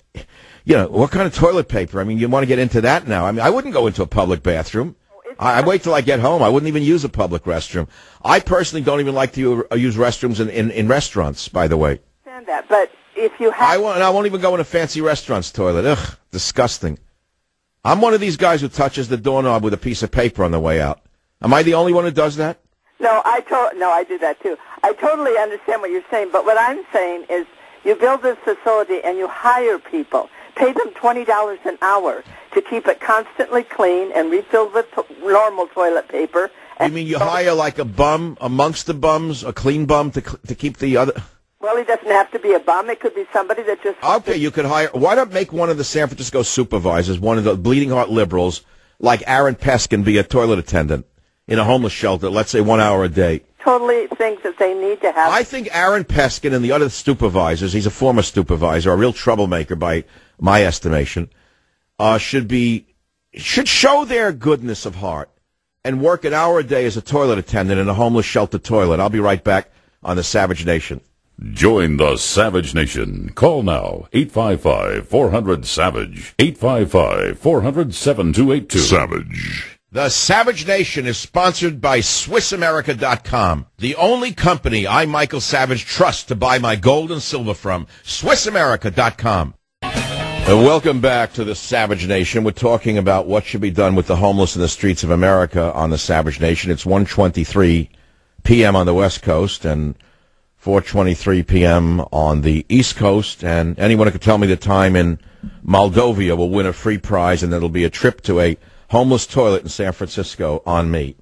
You know, what kind of toilet paper? I mean, you want to get into that now. I mean, I wouldn't go into a public bathroom. I, I wait till I get home. I wouldn't even use a public restroom. I personally don't even like to uh, use restrooms in, in, in restaurants, by the way. I understand that, but if you have... I won't, I won't even go in a fancy restaurant's toilet. Ugh, disgusting. I'm one of these guys who touches the doorknob with a piece of paper on the way out. Am I the only one who does that? No, I to- no, I do that too. I totally understand what you're saying, but what I'm saying is you build this facility and you hire people. Pay them twenty dollars an hour to keep it constantly clean and refilled with to- normal toilet paper. You mean you hire like a bum amongst the bums, a clean bum to cl- to keep the other... Well, he doesn't have to be a bum. It could be somebody that just... Okay, you could hire... Why not make one of the San Francisco supervisors, one of the bleeding heart liberals, like Aaron Peskin, be a toilet attendant in a homeless shelter, let's say one hour a day? Totally think that they need to have... I think Aaron Peskin and the other supervisors, he's a former supervisor, a real troublemaker by my estimation, uh, should be should show their goodness of heart and work an hour a day as a toilet attendant in a homeless shelter toilet. I'll be right back on the Savage Nation. Join the Savage Nation. Call now, eight five five, four hundred, SAVAGE, eight five five, four hundred, seven two eight two. Savage. The Savage Nation is sponsored by Swiss America dot com, the only company I, Michael Savage, trust to buy my gold and silver from, Swiss America dot com. And welcome back to the Savage Nation. We're talking about what should be done with the homeless in the streets of America on the Savage Nation. It's one twenty-three p.m. on the West Coast and four twenty-three p.m. on the East Coast. And anyone who can tell me the time in Moldova will win a free prize, and it'll be a trip to a homeless toilet in San Francisco on me.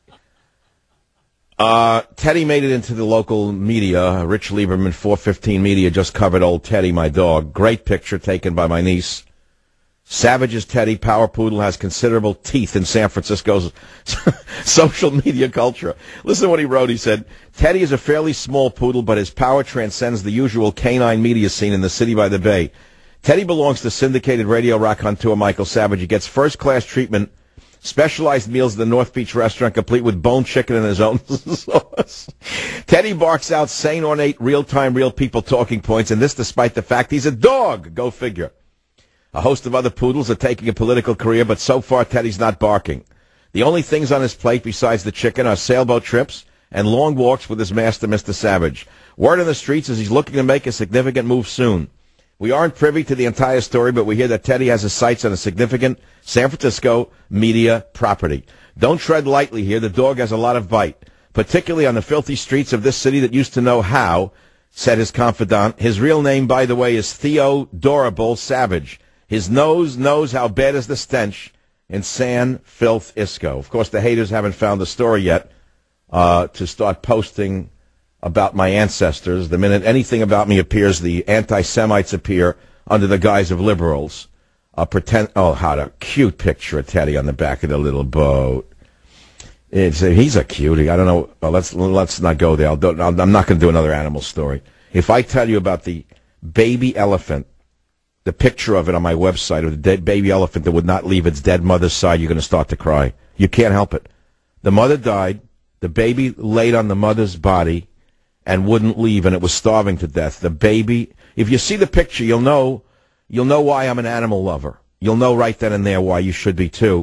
Uh, Teddy made it into the local media. Rich Lieberman, four fifteen Media, just covered old Teddy, my dog. Great picture taken by my niece. Savage's Teddy, Power Poodle, has considerable teeth in San Francisco's social media culture. Listen to what he wrote. He said, Teddy is a fairly small poodle, but his power transcends the usual canine media scene in the city by the bay. Teddy belongs to syndicated radio raconteur Michael Savage. He gets first-class treatment, specialized meals at the North Beach restaurant, complete with bone chicken and his own sauce. Teddy barks out sane, ornate, real-time, real people talking points, and this despite the fact he's a dog. Go figure. A host of other poodles are taking a political career, but so far Teddy's not barking. The only things on his plate besides the chicken are sailboat trips and long walks with his master, Mister Savage. Word on the streets is he's looking to make a significant move soon. We aren't privy to the entire story, but we hear that Teddy has his sights on a significant San Francisco media property. Don't tread lightly here. The dog has a lot of bite, particularly on the filthy streets of this city that used to know how, said his confidant. His real name, by the way, is Theodorable Savage. His nose knows how bad is the stench in San Filth Isco. Of course, the haters haven't found the story yet uh, to start posting about my ancestors. The minute anything about me appears, the anti-Semites appear under the guise of liberals. Uh, pretend. Oh, how a cute picture of Teddy on the back of the little boat. It's a, he's a cutie. I don't know. Well, let's let's not go there. I'll do, I'll, I'm not going to do another animal story. If I tell you about the baby elephant, the picture of it on my website of the dead baby elephant that would not leave its dead mother's side, you're going to start to cry. You can't help it. The mother died. The baby laid on the mother's body and wouldn't leave, and it was starving to death. The baby, if you see the picture, you'll know, you'll know why I'm an animal lover. You'll know right then and there why you should be too.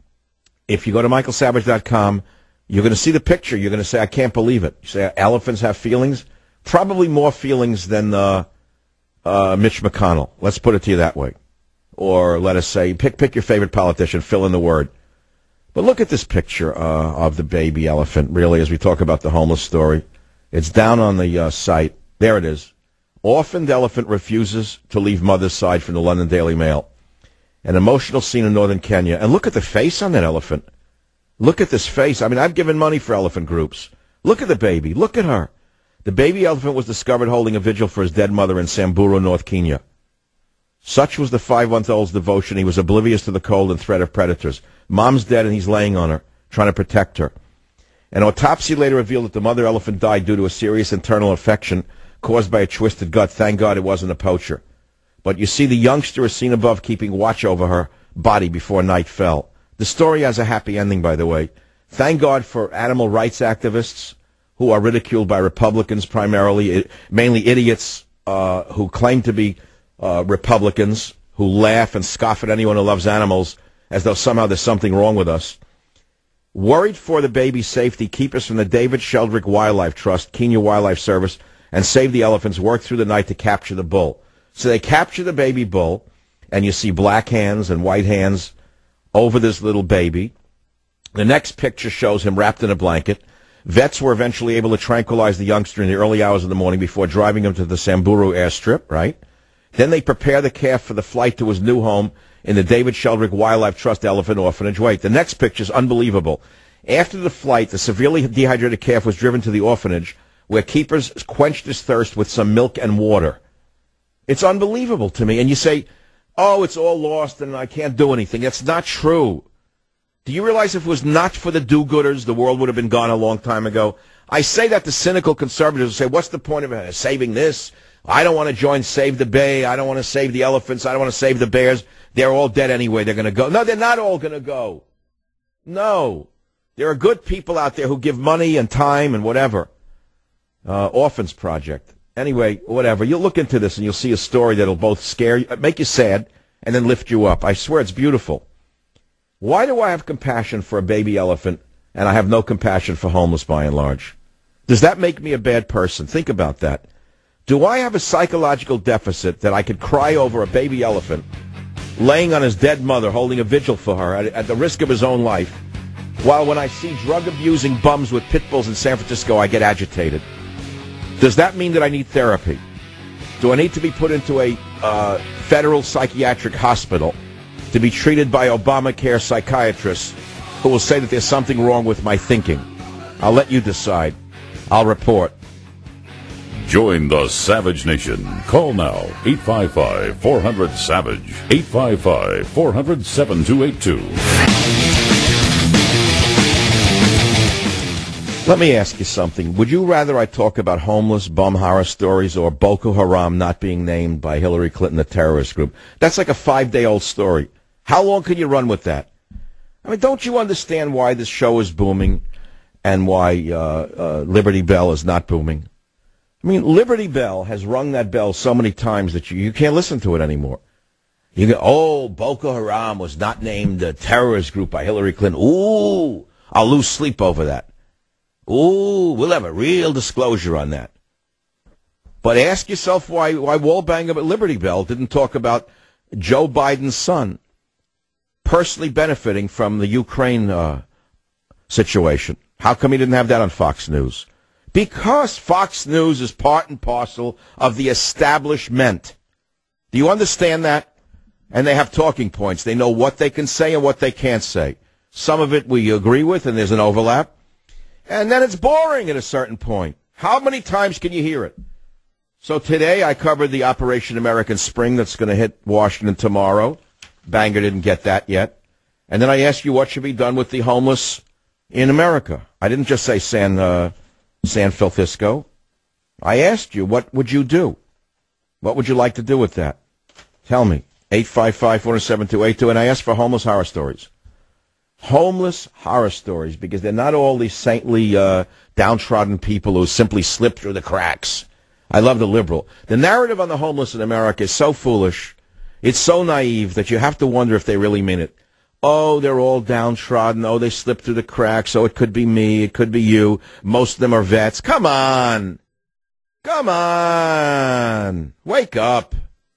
If you go to Michael Savage dot com, you're going to see the picture. You're going to say, I can't believe it. You say, elephants have feelings? Probably more feelings than uh, uh, Mitch McConnell. Let's put it to you that way. Or let us say, pick pick your favorite politician, fill in the word. But look at this picture uh, of the baby elephant, really, as we talk about the homeless story. It's down on the uh, site. There it is. Orphaned elephant refuses to leave mother's side from the London Daily Mail. An emotional scene in northern Kenya. And look at the face on that elephant. Look at this face. I mean, I've given money for elephant groups. Look at the baby. Look at her. The baby elephant was discovered holding a vigil for his dead mother in Samburu, North Kenya. Such was the five-month-old's devotion, he was oblivious to the cold and threat of predators. Mom's dead and he's laying on her, trying to protect her. An autopsy later revealed that the mother elephant died due to a serious internal infection caused by a twisted gut. Thank God it wasn't a poacher. But you see, the youngster is seen above keeping watch over her body before night fell. The story has a happy ending, by the way. Thank God for animal rights activists who are ridiculed by Republicans primarily, mainly idiots uh, who claim to be uh, Republicans, who laugh and scoff at anyone who loves animals as though somehow there's something wrong with us. Worried for the baby's safety, keepers from the David Sheldrick Wildlife Trust, Kenya Wildlife Service, and Save the Elephants worked through the night to capture the bull. So they capture the baby bull, and you see black hands and white hands over this little baby. The next picture shows him wrapped in a blanket. Vets were eventually able to tranquilize the youngster in the early hours of the morning before driving him to the Samburu airstrip, right? Then they prepare the calf for the flight to his new home in the David Sheldrick Wildlife Trust Elephant Orphanage. Wait, the next picture is unbelievable. After the flight, the severely dehydrated calf was driven to the orphanage, where keepers quenched his thirst with some milk and water. It's unbelievable to me. And you say, oh, it's all lost and I can't do anything. That's not true. Do you realize if it was not for the do-gooders, the world would have been gone a long time ago? I say that to cynical conservatives who say, what's the point of uh, saving this? I don't want to join Save the Bay. I don't want to save the elephants. I don't want to save the bears. They're all dead anyway. They're going to go. No, they're not all going to go. No. There are good people out there who give money and time and whatever. Uh, Orphans Project. Anyway, whatever. You'll look into this and you'll see a story that'll both scare you, make you sad, and then lift you up. I swear it's beautiful. Why do I have compassion for a baby elephant and I have no compassion for homeless by and large? Does that make me a bad person? Think about that. Do I have a psychological deficit that I could cry over a baby elephant laying on his dead mother, holding a vigil for her at, at the risk of his own life, while when I see drug-abusing bums with pit bulls in San Francisco, I get agitated? Does that mean that I need therapy? Do I need to be put into a uh, federal psychiatric hospital to be treated by Obamacare psychiatrists who will say that there's something wrong with my thinking? I'll let you decide. I'll report. Join the Savage Nation. Call now, eight five five, four hundred, SAVAGE, eight five five, four hundred, seven two eight two. Let me ask you something. Would you rather I talk about homeless bum horror stories or Boko Haram not being named by Hillary Clinton a terrorist group? That's like a five-day-old story. How long can you run with that? I mean, don't you understand why this show is booming and why uh, uh, Liberty Bell is not booming? I mean, Liberty Bell has rung that bell so many times that you, you can't listen to it anymore. You go, oh, Boko Haram was not named a terrorist group by Hillary Clinton. Ooh, I'll lose sleep over that. Ooh, we'll have a real disclosure on that. But ask yourself why why Wallbanger at Liberty Bell didn't talk about Joe Biden's son personally benefiting from the Ukraine uh, situation. How come he didn't have that on Fox News? Because Fox News is part and parcel of the establishment. Do you understand that? And they have talking points. They know what they can say and what they can't say. Some of it we agree with, and there's an overlap. And then it's boring at a certain point. How many times can you hear it? So today I covered the Operation American Spring that's going to hit Washington tomorrow. Banger didn't get that yet. And then I asked you what should be done with the homeless in America. I didn't just say San uh, San Francisco. I asked you, what would you do? What would you like to do with that? Tell me. eight five five, four seven two eight two. And I asked for homeless horror stories. Homeless horror stories, because they're not all these saintly, uh, downtrodden people who simply slip through the cracks. I love the liberal. The narrative on the homeless in America is so foolish. It's so naive that you have to wonder if they really mean it. Oh, they're all downtrodden. Oh, they slip through the cracks. Oh, it could be me. It could be you. Most of them are vets. Come on. Come on. Wake up.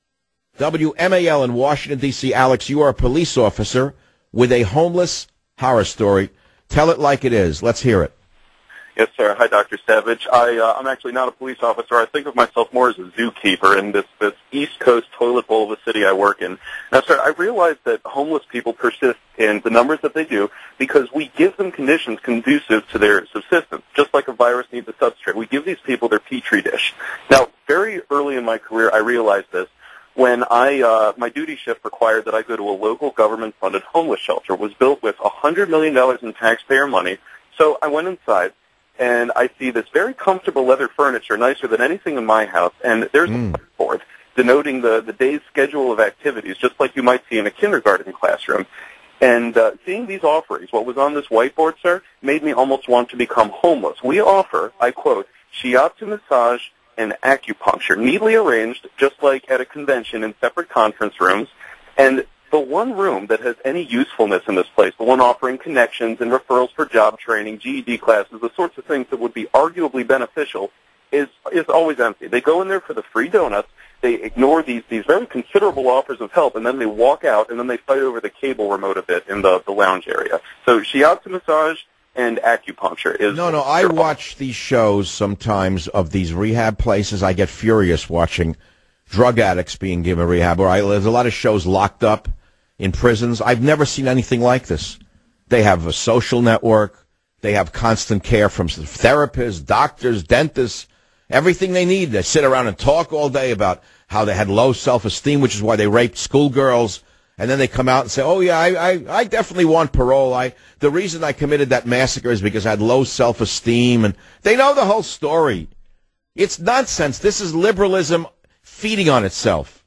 W M A L in Washington, D C Alex, you are a police officer with a homeless horror story. Tell it like it is. Let's hear it. Yes, sir. Hi, Doctor Savage. I, uh, I'm actually not a police officer. I think of myself more as a zookeeper in this, this East Coast toilet bowl of a city I work in. Now, sir, I realize that homeless people persist in the numbers that they do because we give them conditions conducive to their subsistence, just like a virus needs a substrate. We give these people their petri dish. Now, very early in my career, I realized this. When I, uh, my duty shift required that I go to a local government-funded homeless shelter. It was built with one hundred million dollars in taxpayer money. So I went inside, and I see this very comfortable leather furniture, nicer than anything in my house, and there's mm. a whiteboard denoting the, the day's schedule of activities, just like you might see in a kindergarten classroom. And uh, seeing these offerings, what was on this whiteboard, sir, made me almost want to become homeless. We offer, I quote, shiatsu massage and acupuncture, neatly arranged, just like at a convention in separate conference rooms. And the one room that has any usefulness in this place, the one offering connections and referrals for job training, G E D classes, the sorts of things that would be arguably beneficial, is is always empty. They go in there for the free donuts. They ignore these, these very considerable offers of help, and then they walk out, and then they fight over the cable remote a bit in the, the lounge area. So shiatsu massage and acupuncture is... No, no, I watch these shows sometimes of these rehab places. I get furious watching drug addicts being given rehab. Or I, there's a lot of shows locked up in prisons. I've never seen anything like this. They have a social network. They have constant care from therapists, doctors, dentists, everything they need. They sit around and talk all day about how they had low self-esteem, which is why they raped schoolgirls. And then they come out and say, oh, yeah, I, I, I definitely want parole. I, the reason I committed that massacre is because I had low self-esteem. And they know the whole story. It's nonsense. This is liberalism feeding on itself.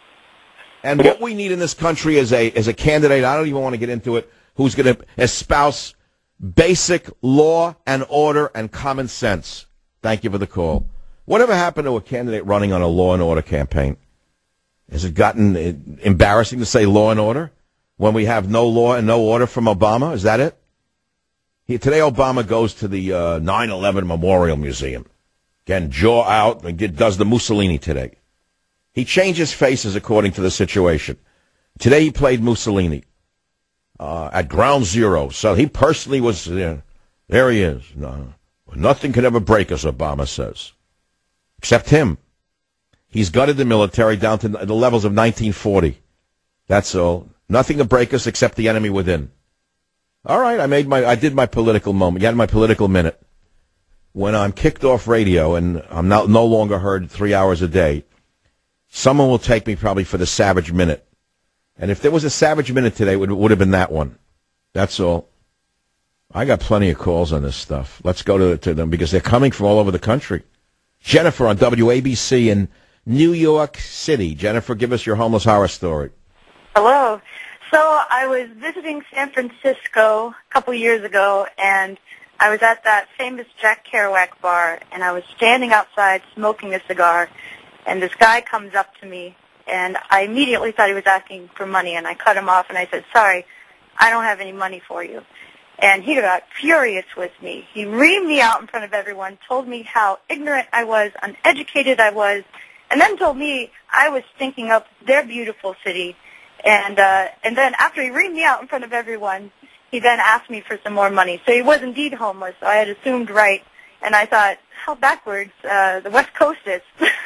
And what we need in this country is a, is a candidate, I don't even want to get into it, who's going to espouse basic law and order and common sense. Thank you for the call. Whatever happened to a candidate running on a law and order campaign? Has it gotten embarrassing to say law and order when we have no law and no order from Obama? Is that it? He, today Obama goes to the uh, nine eleven Memorial Museum. Again, jaw out, and get, does the Mussolini today. He changes faces according to the situation. Today he played Mussolini uh, at Ground Zero. So he personally was, uh, there he is. No, nothing can ever break us, Obama says. Except him. He's gutted the military down to the levels of nineteen forty. That's all. Nothing to break us except the enemy within. All right, I made my, I did my political moment. You had my political minute. When I'm kicked off radio and I'm not, no longer heard three hours a day, someone will take me probably for the Savage Minute. And if there was a Savage Minute today, it would, would have been that one. That's all. I got plenty of calls on this stuff. Let's go to, to them because they're coming from all over the country. Jennifer on W A B C in New York City. Jennifer, give us your homeless horror story. Hello. So I was visiting San Francisco a couple years ago, and I was at that famous Jack Kerouac bar, and I was standing outside smoking a cigar, and this guy comes up to me, and I immediately thought he was asking for money, and I cut him off, and I said, sorry, I don't have any money for you. And he got furious with me. He reamed me out in front of everyone, told me how ignorant I was, uneducated I was, and then told me I was stinking up their beautiful city. And uh, and then after he reamed me out in front of everyone, he then asked me for some more money. So he was indeed homeless. So I had assumed right. And I thought, how backwards uh, the West Coast is.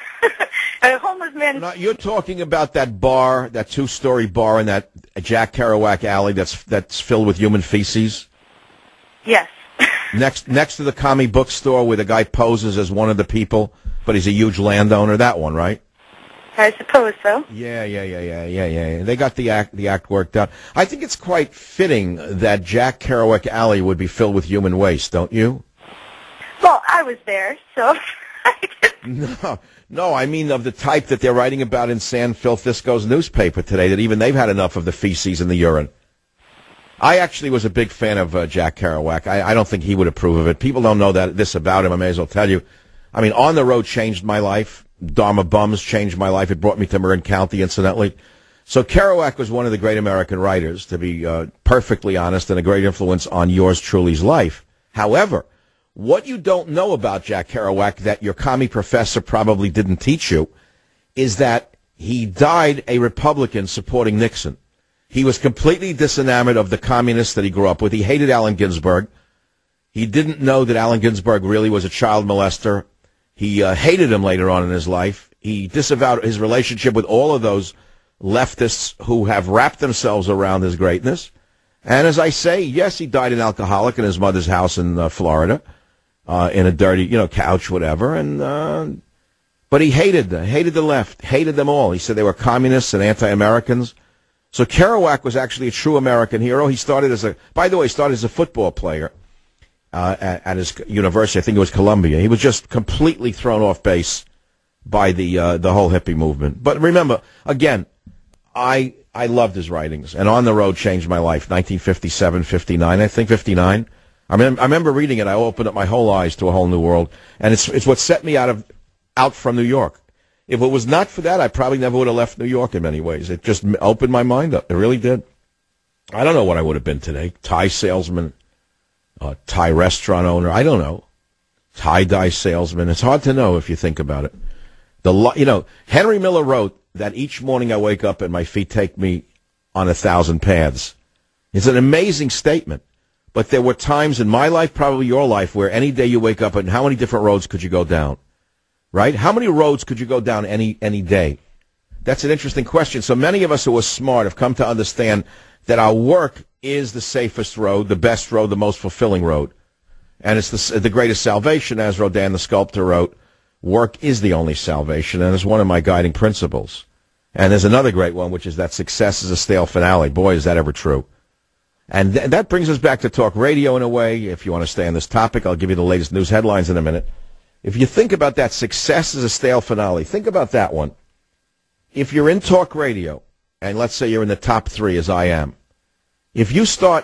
A homeless man. Now, you're talking about that bar, that two-story bar in that Jack Kerouac alley that's that's filled with human feces? Yes. next next to the comic book store where the guy poses as one of the people, but he's a huge landowner. That one, right? I suppose so. Yeah, yeah, yeah, yeah, yeah, yeah. They got the act the act worked out. I think it's quite fitting that Jack Kerouac alley would be filled with human waste, don't you? Well, I was there, so. no, no. I mean of the type that they're writing about in San Francisco's newspaper today. That even they've had enough of the feces and the urine. I actually was a big fan of uh, Jack Kerouac. I, I don't think he would approve of it. People don't know that this about him. I may as well tell you. I mean, On the Road changed my life. Dharma Bums changed my life. It brought me to Marin County, incidentally. So Kerouac was one of the great American writers, to be uh, perfectly honest, and a great influence on yours truly's life. However, what you don't know about Jack Kerouac that your commie professor probably didn't teach you is that he died a Republican supporting Nixon. He was completely disenamored of the communists that he grew up with. He hated Allen Ginsberg. He didn't know that Allen Ginsberg really was a child molester. He uh, hated him later on in his life. He disavowed his relationship with all of those leftists who have wrapped themselves around his greatness. And as I say, yes, he died an alcoholic in his mother's house in uh, Florida, uh, in a dirty, you know, couch, whatever. And uh, but he hated the, hated the left, hated them all. He said they were communists and anti-Americans. So Kerouac was actually a true American hero. He started as a, by the way, he started as a football player uh, at, at his university. I think it was Columbia. He was just completely thrown off base by the uh, the whole hippie movement. But remember, again, I I loved his writings, and On the Road changed my life. nineteen fifty-seven, fifty-nine, I think fifty-nine. I, mem- I remember reading it. I opened up my whole eyes to a whole new world, and it's it's what set me out of out from New York. If it was not for that, I probably never would have left New York in many ways. It just opened my mind up. It really did. I don't know what I would have been today. Tie salesman, uh, Thai restaurant owner. I don't know. Tie-dye salesman. It's hard to know if you think about it. The lo- You know, Henry Miller wrote that each morning I wake up and my feet take me on a thousand paths. It's an amazing statement. But there were times in my life, probably your life, where any day you wake up and how many different roads could you go down? Right? How many roads could you go down any any day? That's an interesting question. So many of us who are smart have come to understand that our work is the safest road, the best road, the most fulfilling road. And it's the, the greatest salvation, as Rodin the sculptor wrote. Work is the only salvation, and it's one of my guiding principles. And there's another great one, which is that success is a stale finale. Boy, is that ever true. And th- that brings us back to talk radio in a way. If you want to stay on this topic, I'll give you the latest news headlines in a minute. If you think about that, success is a stale finale. Think about that one. If you're in talk radio, and let's say you're in the top three, as I am, if you start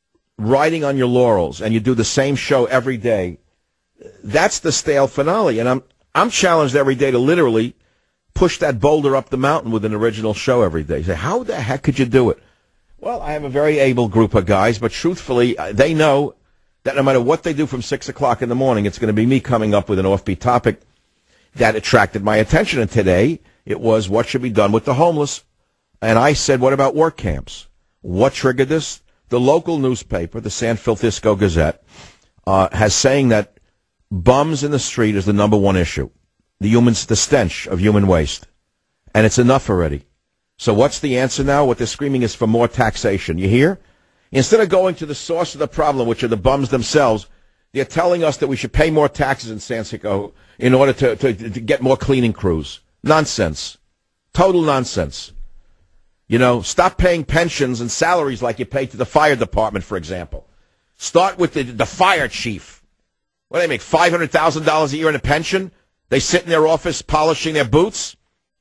riding on your laurels and you do the same show every day, that's the stale finale. And I'm I'm challenged every day to literally push that boulder up the mountain with an original show every day. You say, how the heck could you do it? Well, I have a very able group of guys, but truthfully, they know that no matter what they do from six o'clock in the morning, it's going to be me coming up with an offbeat topic that attracted my attention. And today, it was what should be done with the homeless. And I said, what about work camps? What triggered this? The local newspaper, the San Francisco Gazette, uh, has saying that bums in the street is the number one issue. The humans, the stench of human waste. And it's enough already. So what's the answer now? What they're screaming is for more taxation. You hear? Instead of going to the source of the problem, which are the bums themselves, they're telling us that we should pay more taxes in San Francisco in order to, to, to get more cleaning crews. Nonsense. Total nonsense. You know, stop paying pensions and salaries like you pay to the fire department, for example. Start with the, the fire chief. What do they make, five hundred thousand dollars a year in a pension? They sit in their office polishing their boots?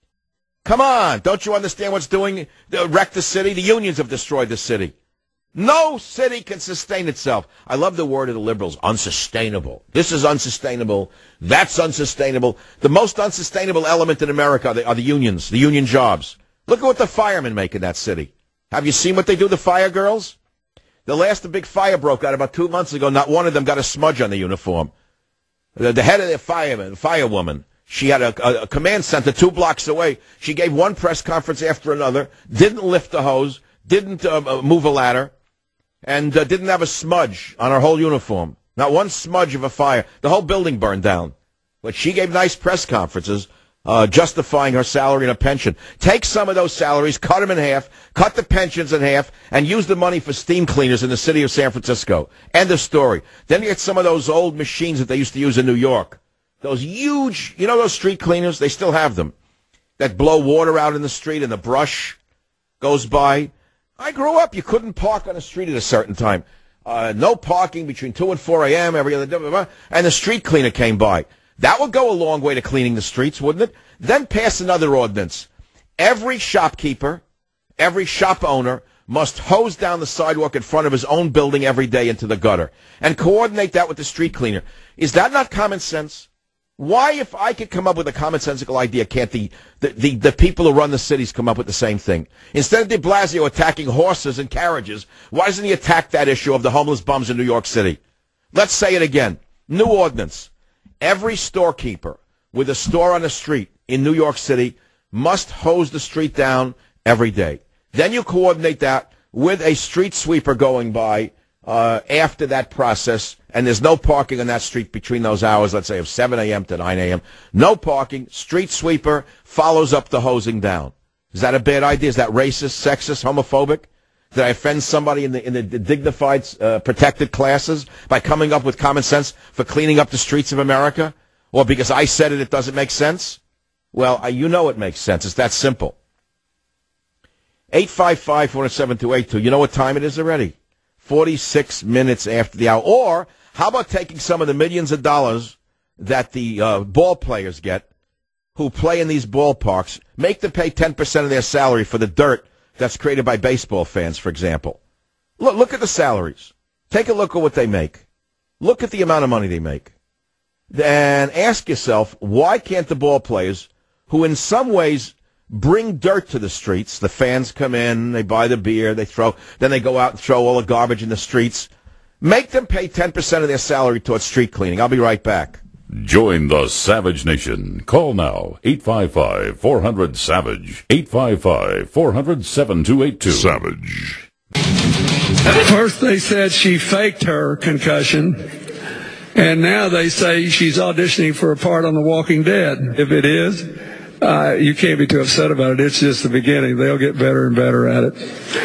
Come on, don't you understand what's doing? They wrecked the city. The unions have destroyed the city. No city can sustain itself. I love the word of the liberals, unsustainable. This is unsustainable. That's unsustainable. The most unsustainable element in America are the, are the unions, the union jobs. Look at what the firemen make in that city. Have you seen what they do, the fire girls? The last big fire broke out about two months ago. Not one of them got a smudge on the uniform. The, the head of the fireman, firewoman, she had a, a, a command center two blocks away. She gave one press conference after another, didn't lift the hose, didn't uh, move a ladder, and uh, didn't have a smudge on her whole uniform. Not one smudge of a fire. The whole building burned down. But she gave nice press conferences uh, justifying her salary and her pension. Take some of those salaries, cut them in half, cut the pensions in half, and use the money for steam cleaners in the city of San Francisco. End of story. Then you get some of those old machines that they used to use in New York. Those huge, you know those street cleaners? They still have them. That blow water out in the street and the brush goes by. I grew up, you couldn't park on the street at a certain time. Uh, no parking between two and four a.m. every other day. And the street cleaner came by. That would go a long way to cleaning the streets, wouldn't it? Then pass another ordinance. Every shopkeeper, every shop owner must hose down the sidewalk in front of his own building every day into the gutter. And coordinate that with the street cleaner. Is that not common sense? Why, if I could come up with a commonsensical idea, can't the, the, the, the people who run the cities come up with the same thing? Instead of de Blasio attacking horses and carriages, why doesn't he attack that issue of the homeless bums in New York City? Let's say it again. New ordinance. Every storekeeper with a store on the street in New York City must hose the street down every day. Then you coordinate that with a street sweeper going by uh, after that process, and there's no parking on that street between those hours, let's say of seven a.m. to nine a.m. No parking. Street sweeper follows up the hosing down. Is that a bad idea? Is that racist, sexist, homophobic? Did I offend somebody in the in the dignified, uh, protected classes by coming up with common sense for cleaning up the streets of America? Or because I said it, it doesn't make sense? Well, I, you know it makes sense. It's that simple. eight five five, four seven two eight two. You know what time it is already? forty-six minutes after the hour. Or how about taking some of the millions of dollars that the uh, ball players get, who play in these ballparks, make them pay ten percent of their salary for the dirt that's created by baseball fans, for example. Look, look at the salaries. Take a look at what they make. Look at the amount of money they make. Then ask yourself, why can't the ball players, who in some ways bring dirt to the streets, the fans come in, they buy the beer, they throw, then they go out and throw all the garbage in the streets, make them pay ten percent of their salary towards street cleaning. I'll be right back. Join the Savage Nation. Call now, eight five five, four hundred, SAVAGE, eight five five, four hundred, seven two eight two. Savage. First they said she faked her concussion, and now they say she's auditioning for a part on The Walking Dead. If it is, uh, you can't be too upset about it. It's just the beginning. They'll get better and better at it.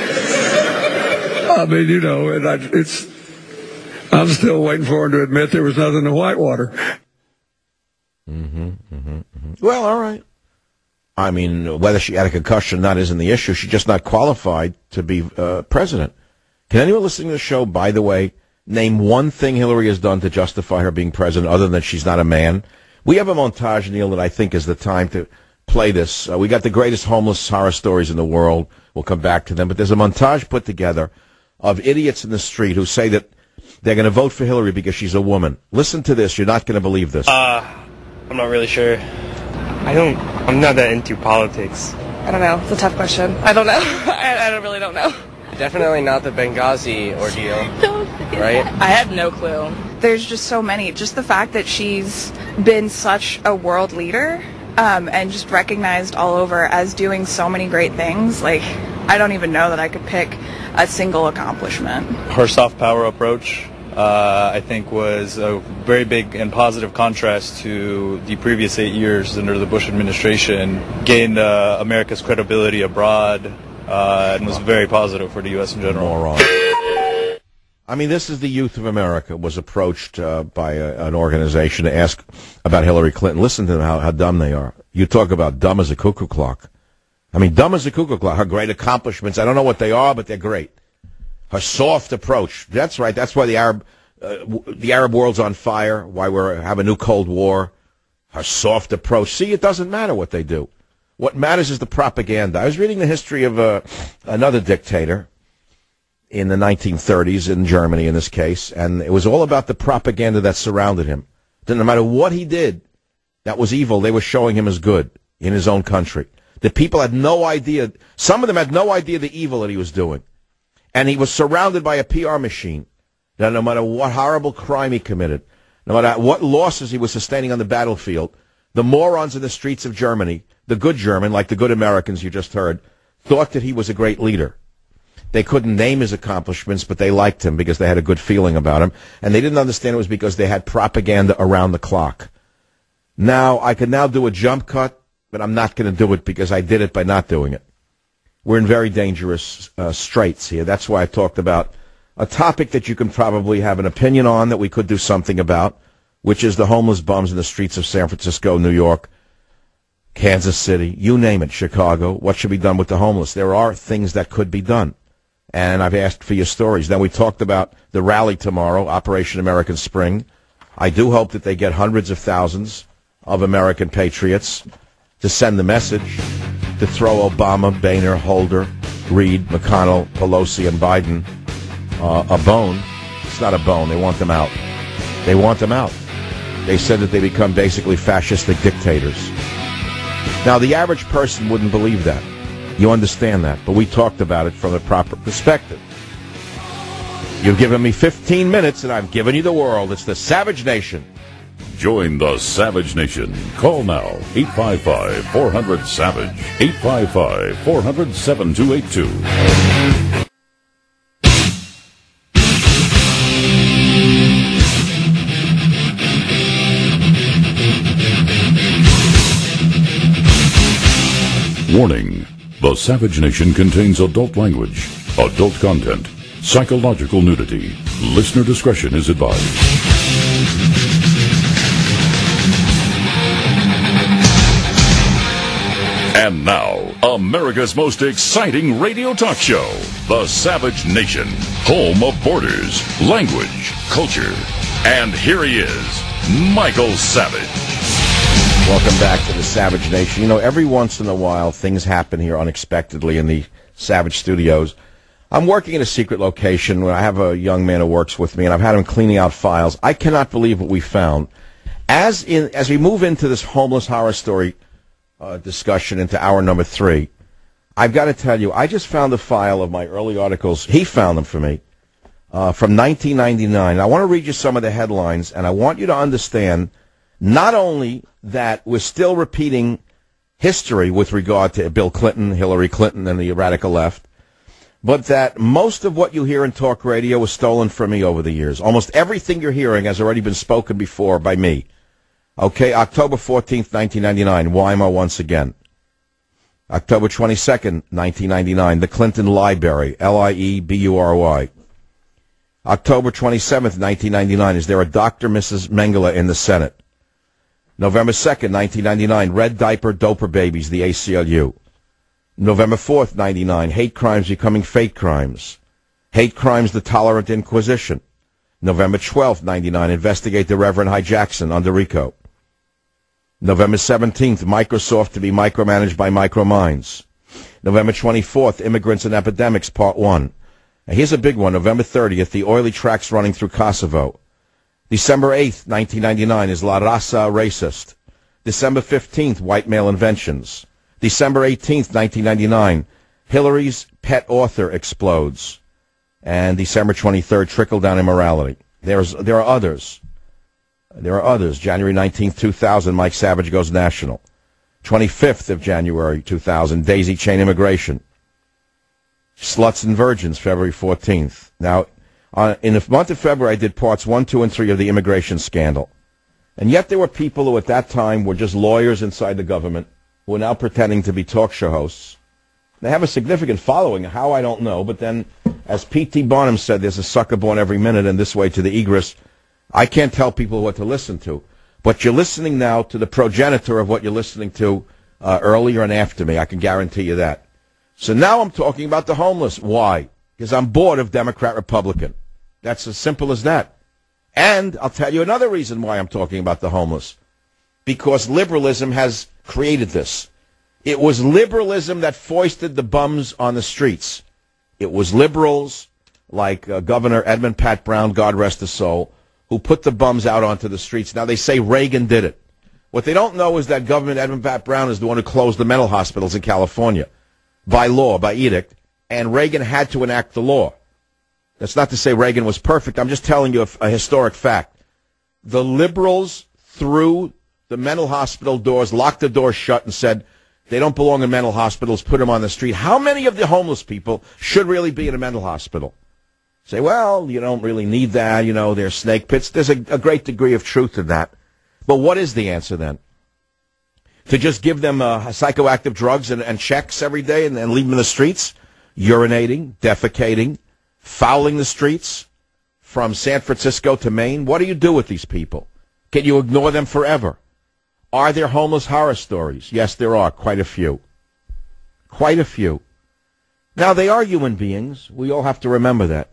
I mean, you know, and I, it's, I'm still waiting for her to admit there was nothing to Whitewater. Mm-hmm, mm-hmm, mm-hmm. Well, all right. I mean, whether she had a concussion or not isn't the issue. She's just not qualified to be uh, president. Can anyone listening to the show, by the way, name one thing Hillary has done to justify her being president other than that she's not a man? We have a montage, Neil, that I think is the time to play this. Uh, we got the greatest homeless horror stories in the world. We'll come back to them. But there's a montage put together of idiots in the street who say that they're going to vote for Hillary because she's a woman. Listen to this. You're not going to believe this. Uh, I'm not really sure. I don't, I'm not that into politics. I don't know. It's a tough question. I don't know. I, I don't really don't know. Definitely not the Benghazi ordeal, right? I have no clue. There's just so many. Just the fact that she's been such a world leader um, and just recognized all over as doing so many great things. Like, I don't even know that I could pick a single accomplishment. Her soft power approach, uh, I think, was a very big and positive contrast to the previous eight years under the Bush administration. Gained uh, America's credibility abroad. Uh, and was very positive for the U S in general. Moron. I mean, this is the youth of America was approached uh, by a, an organization to ask about Hillary Clinton. Listen to them, how, how dumb they are. You talk about dumb as a cuckoo clock. I mean, dumb as a cuckoo clock. Her great accomplishments. I don't know what they are, but they're great. Her soft approach. That's right. That's why the Arab, uh, w- the Arab world's on fire. Why we're have a new Cold War. Her soft approach. See, it doesn't matter what they do. What matters is the propaganda. I was reading the history of uh, another dictator in the nineteen thirties in Germany, in this case, and it was all about the propaganda that surrounded him. That no matter what he did that was evil, they were showing him as good in his own country. The people had no idea. Some of them had no idea the evil that he was doing. And he was surrounded by a P R machine that no matter what horrible crime he committed, no matter what losses he was sustaining on the battlefield, the morons in the streets of Germany, the good German, like the good Americans you just heard, thought that he was a great leader. They couldn't name his accomplishments, but they liked him because they had a good feeling about him. And they didn't understand it was because they had propaganda around the clock. Now, I can now do a jump cut, but I'm not going to do it because I did it by not doing it. We're in very dangerous uh, straits here. That's why I talked about a topic that you can probably have an opinion on that we could do something about, which is the homeless bums in the streets of San Francisco, New York, Kansas City, you name it, Chicago. What should be done with the homeless? There are things that could be done. And I've asked for your stories. Then we talked about the rally tomorrow, Operation American Spring. I do hope that they get hundreds of thousands of American patriots to send the message to throw Obama, Boehner, Holder, Reid, McConnell, Pelosi, and Biden uh, a bone. It's not a bone. They want them out. They want them out. They said that they become basically fascistic dictators. Now, the average person wouldn't believe that. You understand that. But we talked about it from the proper perspective. You've given me fifteen minutes, and I've given you the world. It's the Savage Nation. Join the Savage Nation. Call now, eight five five, four hundred, SAVAGE, eight five five, four hundred, seven two eight two. Warning. The Savage Nation contains adult language, adult content, psychological nudity. Listener discretion is advised. And now, America's most exciting radio talk show, The Savage Nation, home of borders, language, culture. And here he is, Michael Savage. Welcome back to the Savage Nation. You know, every once in a while, things happen here unexpectedly in the Savage Studios. I'm working in a secret location where I have a young man who works with me, and I've had him cleaning out files. I cannot believe what we found. As in, as we move into this homeless horror story uh, discussion into hour number three, I've got to tell you, I just found a file of my early articles. He found them for me uh, from nineteen ninety-nine. I want to read you some of the headlines, and I want you to understand not only that we're still repeating history with regard to Bill Clinton, Hillary Clinton, and the radical left, but that most of what you hear in talk radio was stolen from me over the years. Almost everything you're hearing has already been spoken before by me. Okay, October fourteenth, nineteen ninety-nine, Weimar once again. October twenty-second, nineteen ninety-nine, the Clinton Library, L I E B U R Y. October twenty-seventh, nineteen ninety-nine, is there a Doctor Missus Mengele in the Senate? November second, nineteen ninety-nine, Red Diaper Doper Babies, the A C L U. November fourth, ninety-nine, hate crimes becoming fake crimes. Hate crimes, the Tolerant Inquisition. November twelfth, ninety-nine, investigate the Reverend Hy Jackson under RICO. November seventeenth, Microsoft to be micromanaged by Microminds. November twenty-fourth, Immigrants and Epidemics, Part one. Now, here's a big one. November thirtieth, the oily tracks running through Kosovo. December eighth, nineteen ninety-nine, is La Raza racist? December fifteenth, white male inventions. December eighteenth, nineteen ninety-nine, Hillary's pet author explodes. And December twenty-third, trickle-down immorality. There's, there are others. There are others. January nineteenth, two thousand, Mike Savage goes national. twenty-fifth of January, two thousand, daisy chain immigration. Sluts and virgins, February fourteenth. Now, uh, in the month of February, I did parts one, two, and three of the immigration scandal. And yet there were people who at that time were just lawyers inside the government who are now pretending to be talk show hosts. They have a significant following. How, I don't know. But then, as P T Barnum said, there's a sucker born every minute, and this way to the egress. I can't tell people what to listen to. But you're listening now to the progenitor of what you're listening to uh, earlier and after me. I can guarantee you that. So now I'm talking about the homeless. Why? Because I'm bored of Democrat-Republican. That's as simple as that. And I'll tell you another reason why I'm talking about the homeless. Because liberalism has created this. It was liberalism that foisted the bums on the streets. It was liberals like uh, Governor Edmund Pat Brown, God rest his soul, who put the bums out onto the streets. Now, they say Reagan did it. What they don't know is that Governor Edmund Pat Brown is the one who closed the mental hospitals in California by law, by edict, and Reagan had to enact the law. That's not to say Reagan was perfect. I'm just telling you a, a historic fact. The liberals threw the mental hospital doors, locked the doors shut, and said they don't belong in mental hospitals, put them on the street. How many of the homeless people should really be in a mental hospital? Say, well, you don't really need that, you know, they're snake pits. There's a, a great degree of truth in that. But what is the answer then? To just give them uh, psychoactive drugs and, and checks every day and, and leave them in the streets? Urinating, defecating, fouling the streets from San Francisco to Maine? What do you do with these people? Can you ignore them forever? Are there homeless horror stories? Yes, there are. Quite a few. Quite a few. Now, they are human beings. We all have to remember that.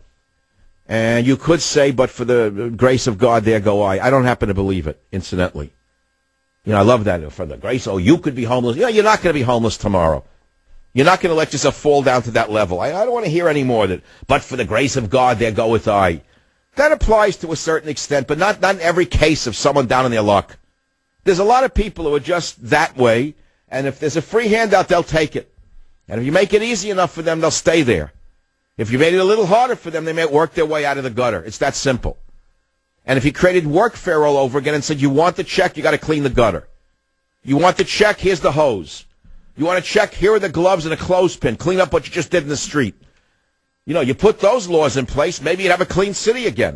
And you could say, but for the grace of God, there go I. I don't happen to believe it, incidentally. You know, I love that. For the grace, oh, you could be homeless. You know, you're not going to be homeless tomorrow. You're not going to let yourself fall down to that level. I, I don't want to hear any more that, but for the grace of God, there goeth I. That applies to a certain extent, but not, not in every case of someone down in their luck. There's a lot of people who are just that way, and if there's a free handout, they'll take it. And if you make it easy enough for them, they'll stay there. If you made it a little harder for them, they may work their way out of the gutter. It's that simple. And if you created workfare all over again and said, you want the check, you got to clean the gutter. You want the check, here's the hose. You want to check, here are the gloves and a clothespin. Clean up what you just did in the street. You know, you put those laws in place, maybe you'd have a clean city again.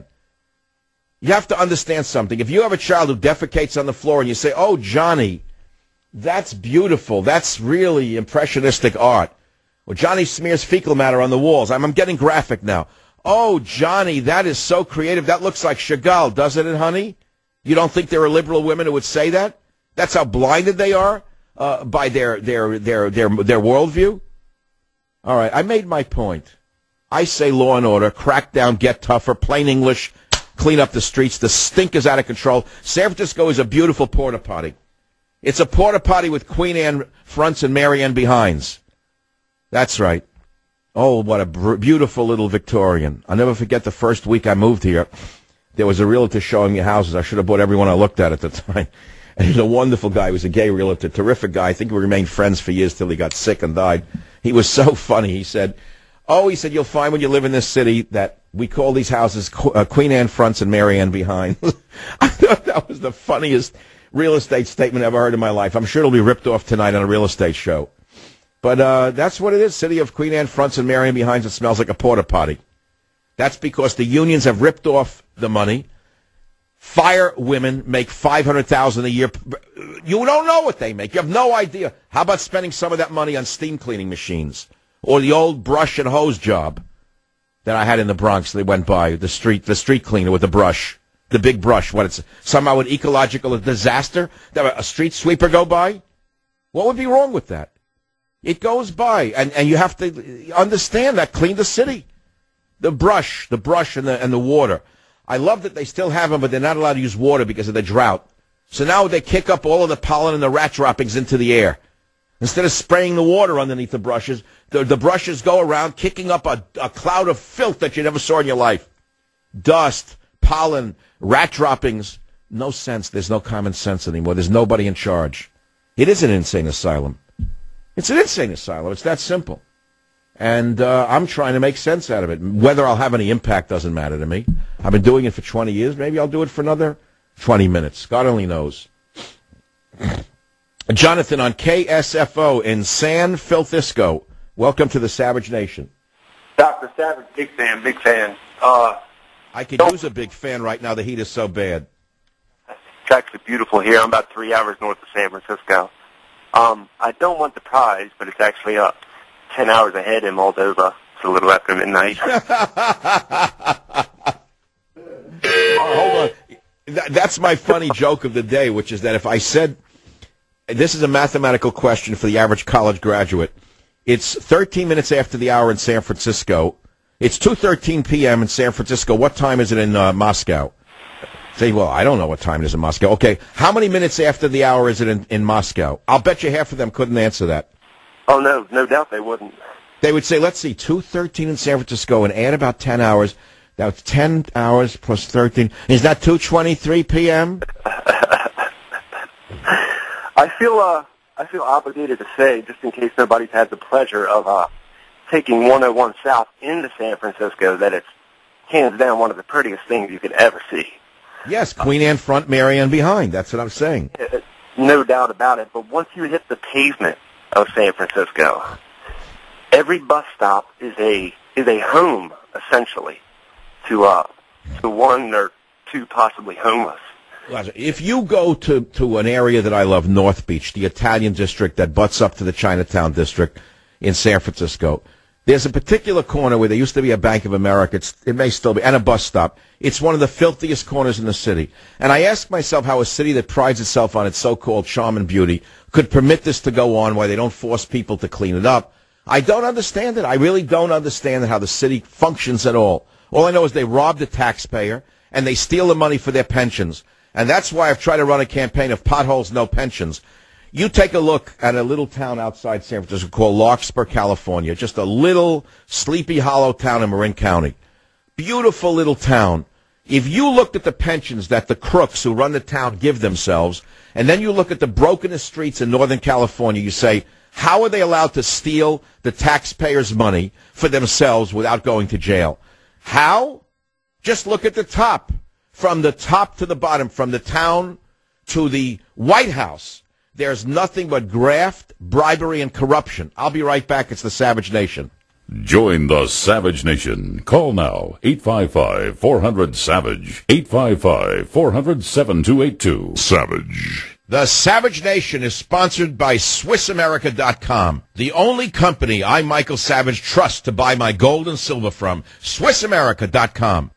You have to understand something. If you have a child who defecates on the floor and you say, oh, Johnny, that's beautiful. That's really impressionistic art. Or Johnny smears fecal matter on the walls. I'm, I'm getting graphic now. Oh, Johnny, that is so creative. That looks like Chagall, doesn't it, honey? You don't think there are liberal women who would say that? That's how blinded they are uh, by their, their, their, their, their worldview? All right, I made my point. I say law and order, crack down, get tougher, plain English, clean up the streets. The stink is out of control. San Francisco is a beautiful porta potty. It's a porta potty with Queen Anne fronts and Mary Ann behinds. That's right. Oh, what a br- beautiful little Victorian. I'll never forget the first week I moved here. There was a realtor showing me houses. I should have bought every one I looked at at the time. And he's a wonderful guy. He was a gay realtor, terrific guy. I think we remained friends for years till he got sick and died. He was so funny. He said, oh, he said, you'll find when you live in this city that we call these houses Qu- uh, Queen Anne fronts and Mary Ann behind. I thought that was the funniest real estate statement I've ever heard in my life. I'm sure it'll be ripped off tonight on a real estate show. But uh, that's what it is, city of Queen Anne fronts and Mary Ann behinds. It smells like a porta potty. That's because the unions have ripped off the money. Fire women make five hundred thousand dollars a year. You don't know what they make. You have no idea. How about spending some of that money on steam cleaning machines or the old brush and hose job that I had in the Bronx? They went by the street, the street cleaner with the brush, the big brush. What it's somehow an ecological disaster that a street sweeper go by? What would be wrong with that? It goes by, and and you have to understand that. Clean the city. The brush, the brush and the and the water. I love that they still have them, but they're not allowed to use water because of the drought. So now they kick up all of the pollen and the rat droppings into the air. Instead of spraying the water underneath the brushes, the, the brushes go around kicking up a, a cloud of filth that you never saw in your life. Dust, pollen, rat droppings. No sense. There's no common sense anymore. There's nobody in charge. It is an insane asylum. It's an insane asylum. It's that simple. And uh, I'm trying to make sense out of it. Whether I'll have any impact doesn't matter to me. I've been doing it for twenty years. Maybe I'll do it for another twenty minutes. God only knows. Jonathan on K S F O in San Francisco. Welcome to the Savage Nation. Doctor Savage, big fan, big fan. Uh, I could use a big fan right now. The heat is so bad. It's actually beautiful here. I'm about three hours north of San Francisco. Um, I don't want the prize, but it's actually up ten hours ahead in Moldova. It's a little after midnight. Oh, hold on. Th- that's my funny joke of the day, which is that if I said, this is a mathematical question for the average college graduate, it's thirteen minutes after the hour in San Francisco. It's two thirteen p.m. in San Francisco. What time is it in uh, Moscow? Say, well, I don't know what time it is in Moscow. Okay, how many minutes after the hour is it in, in Moscow? I'll bet you half of them couldn't answer that. Oh, no, no doubt they wouldn't. They would say, let's see, two thirteen in San Francisco and add about ten hours. That's ten hours plus thirteen. Is that two twenty-three p.m.? I feel uh, I feel obligated to say, just in case nobody's had the pleasure of uh, taking one oh one South into San Francisco, that it's hands down one of the prettiest things you could ever see. Yes, Queen Anne front, Mary Ann behind. That's what I'm saying. No doubt about it. But once you hit the pavement of San Francisco, every bus stop is a is a home, essentially, to uh to one or two possibly homeless. If you go to, to an area that I love, North Beach, the Italian district that butts up to the Chinatown district in San Francisco, there's a particular corner where there used to be a Bank of America. It's, it may still be, and a bus stop. It's one of the filthiest corners in the city. And I ask myself how a city that prides itself on its so-called charm and beauty could permit this to go on, why they don't force people to clean it up. I don't understand it. I really don't understand how the city functions at all. All I know is they rob the taxpayer, and they steal the money for their pensions. And that's why I've tried to run a campaign of potholes, no pensions. You take a look at a little town outside San Francisco called Larkspur, California, just a little Sleepy Hollow town in Marin County. Beautiful little town. If you looked at the pensions that the crooks who run the town give themselves, and then you look at the brokenest streets in Northern California, you say, how are they allowed to steal the taxpayers' money for themselves without going to jail? How? Just look at the top. From the top to the bottom, from the town to the White House, there's nothing but graft, bribery, and corruption. I'll be right back. It's the Savage Nation. Join the Savage Nation. Call now, eight five five, four hundred, SAVAGE, eight five five, four hundred, seven two eight two. Savage. The Savage Nation is sponsored by Swiss America dot com, the only company I, Michael Savage, trust to buy my gold and silver from. Swiss America dot com.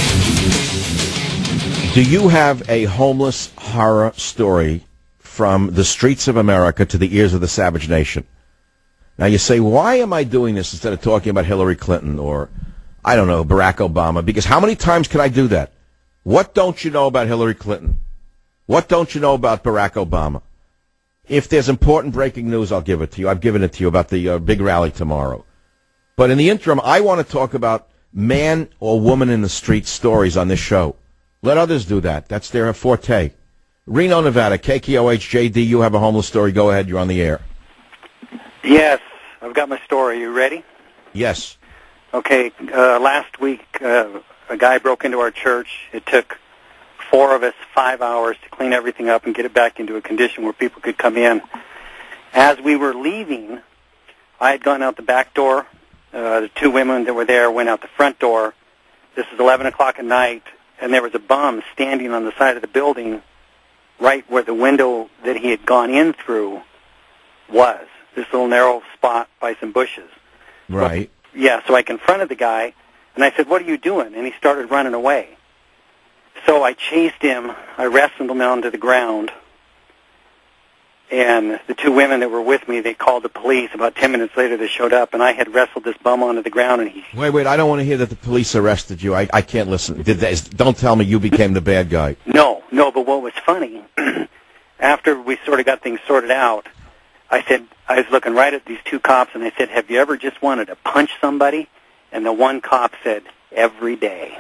Do you have a homeless horror story from the streets of America to the ears of the Savage Nation? Now you say, why am I doing this instead of talking about Hillary Clinton or, I don't know, Barack Obama? Because how many times can I do that? What don't you know about Hillary Clinton? What don't you know about Barack Obama? If there's important breaking news, I'll give it to you. I've given it to you about the uh, big rally tomorrow. But in the interim, I want to talk about man or woman in the street stories on this show. Let others do that. That's their forte. Reno, Nevada, K K O H, J D, you have a homeless story. Go ahead. You're on the air. Yes, I've got my story. You ready? Yes. Okay, uh, last week uh, a guy broke into our church. It took four of us five hours to clean everything up and get it back into a condition where people could come in. As we were leaving, I had gone out the back door. Uh, the two women that were there went out the front door. This is eleven o'clock at night, and there was a bum standing on the side of the building right where the window that he had gone in through was, this little narrow spot by some bushes. Right. So, yeah, so I confronted the guy, and I said, "What are you doing?" And he started running away. So I chased him. I wrestled him down to the ground. And the two women that were with me, they called the police. About ten minutes later, they showed up, and I had wrestled this bum onto the ground, and he... Wait, wait, I don't want to hear that the police arrested you. I, I can't listen. Did they, don't tell me you became the bad guy. No, no, but what was funny, after we sort of got things sorted out, I said, I was looking right at these two cops, and I said, "Have you ever just wanted to punch somebody?" And the one cop said, "Every day."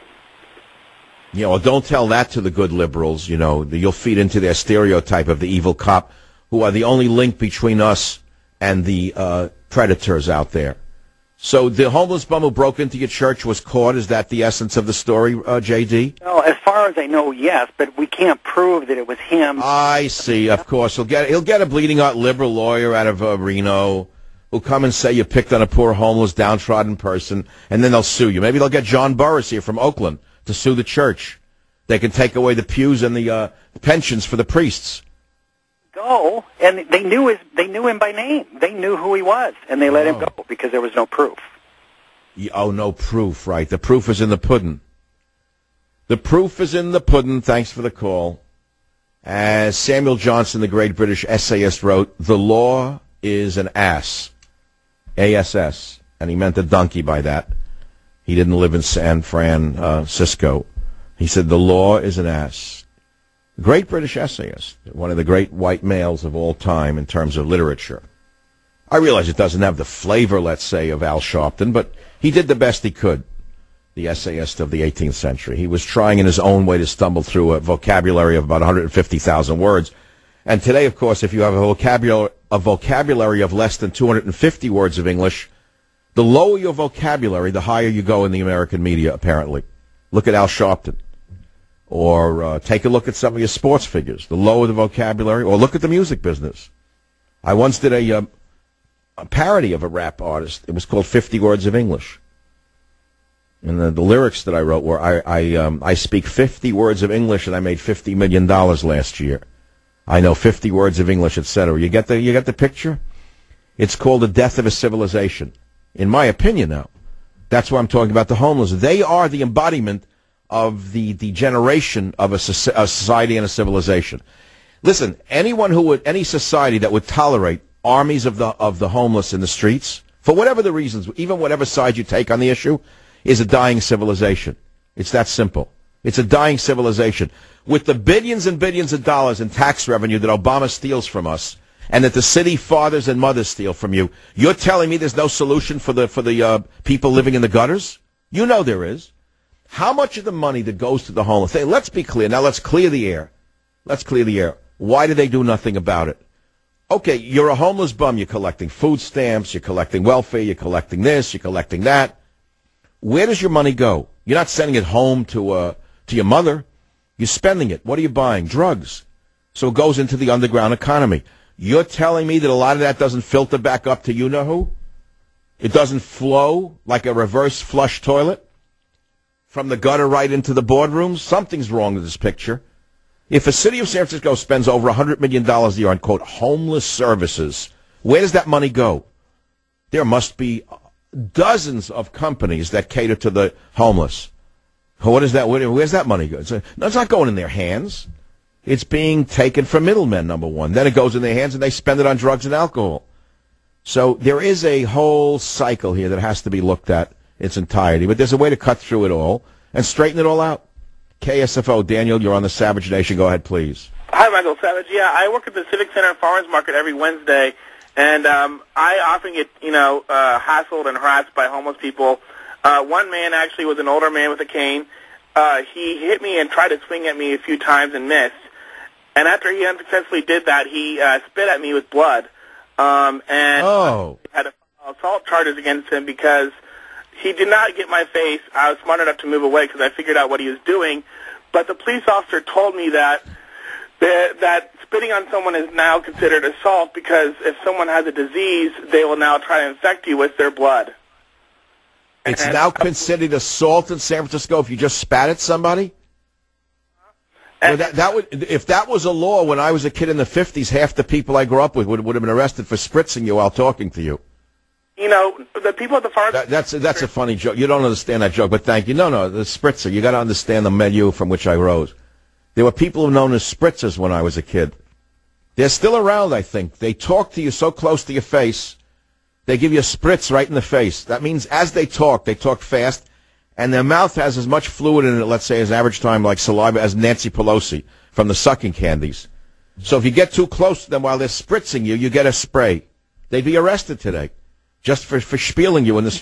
You know, don't tell that to the good liberals, you know. You'll feed into their stereotype of the evil cop, who are the only link between us and the uh, predators out there. So the homeless bum who broke into your church was caught. Is that the essence of the story, uh, J D? No, as far as I know, yes, but we can't prove that it was him. I see, of course. He'll get, he'll get a bleeding-out liberal lawyer out of uh, Reno who'll come and say you picked on a poor, homeless, downtrodden person, and then they'll sue you. Maybe they'll get John Burris here from Oakland to sue the church. They can take away the pews and the uh, pensions for the priests. Go, and they knew his, they knew him by name. They knew who he was, and they let Oh. him go because there was no proof. Yeah, oh, no proof, right. The proof is in the pudding. The proof is in the pudding. Thanks for the call. As Samuel Johnson, the great British essayist, wrote, "The law is an ass." A S S. And he meant a donkey by that. He didn't live in San Francisco. He said, "The law is an ass." Great British essayist, one of the great white males of all time in terms of literature. I realize it doesn't have the flavor, let's say, of Al Sharpton, but he did the best he could, the essayist of the eighteenth century. He was trying in his own way to stumble through a vocabulary of about one hundred fifty thousand words. And today, of course, if you have a vocabulary, a vocabulary of less than two hundred fifty words of English, the lower your vocabulary, the higher you go in the American media, apparently. Look at Al Sharpton. Or uh, take a look at some of your sports figures. The lower the vocabulary, or look at the music business. I once did a, uh, a parody of a rap artist. It was called fifty Words of English. And the, the lyrics that I wrote were, I, I, um, I speak fifty words of English and I made fifty million dollars last year. I know fifty words of English, et cetera. You get the, you get the picture? It's called the death of a civilization. In my opinion now. That's why I'm talking about the homeless. They are the embodiment of the degeneration of a, so- a society and a civilization. Listen, anyone who would, any society that would tolerate armies of the of the homeless in the streets, for whatever the reasons, even whatever side you take on the issue, is a dying civilization. It's that simple. It's a dying civilization. With the billions and billions of dollars in tax revenue that Obama steals from us, and that the city fathers and mothers steal from you, you're telling me there's no solution for the for the uh, people living in the gutters? You know there is. How much of the money that goes to the homeless? Hey, let's be clear. Now let's clear the air. Let's clear the air. Why do they do nothing about it? Okay, you're a homeless bum. You're collecting food stamps. You're collecting welfare. You're collecting this. You're collecting that. Where does your money go? You're not sending it home to uh, to your mother. You're spending it. What are you buying? Drugs. So it goes into the underground economy. You're telling me that a lot of that doesn't filter back up to you-know-who? It doesn't flow like a reverse flush toilet from the gutter right into the boardrooms? Something's wrong with this picture. If a city of San Francisco spends over one hundred million dollars a year on, quote, homeless services, where does that money go? There must be dozens of companies that cater to the homeless. What is that? Where, where's that money go? It's, a, no, it's not going in their hands. It's being taken from middlemen, number one. Then it goes in their hands and they spend it on drugs and alcohol. So there is a whole cycle here that has to be looked at its entirety. But there's a way to cut through it all and straighten it all out. K S F O, Daniel, you're on the Savage Nation. Go ahead, please. Hi, Michael Savage. Yeah, I work at the Civic Center Farmers Market every Wednesday, and um, I often get, you know, uh, hassled and harassed by homeless people. Uh, one man actually was an older man with a cane. Uh, he hit me and tried to swing at me a few times and missed. And after he unsuccessfully did that, he uh, spit at me with blood. Um, and oh. I had assault charges against him because he did not get my face. I was smart enough to move away because I figured out what he was doing. But the police officer told me that that, that spitting on someone is now considered assault because if someone has a disease, they will now try to infect you with their blood. It's and, now considered assault in San Francisco if you just spat at somebody? Well, that, that would, if that was a law when I was a kid in the fifties, half the people I grew up with would, would have been arrested for spritzing you while talking to you. You know, the people at the farm... That, that's, that's a funny joke. You don't understand that joke, but thank you. No, no, the spritzer. You got to understand the milieu from which I rose. There were people known as spritzers when I was a kid. They're still around, I think. They talk to you so close to your face, they give you a spritz right in the face. That means as they talk, they talk fast, and their mouth has as much fluid in it, let's say, as average time, like saliva, as Nancy Pelosi from the sucking candies. So if you get too close to them while they're spritzing you, you get a spray. They'd be arrested today just for, for spieling you in this.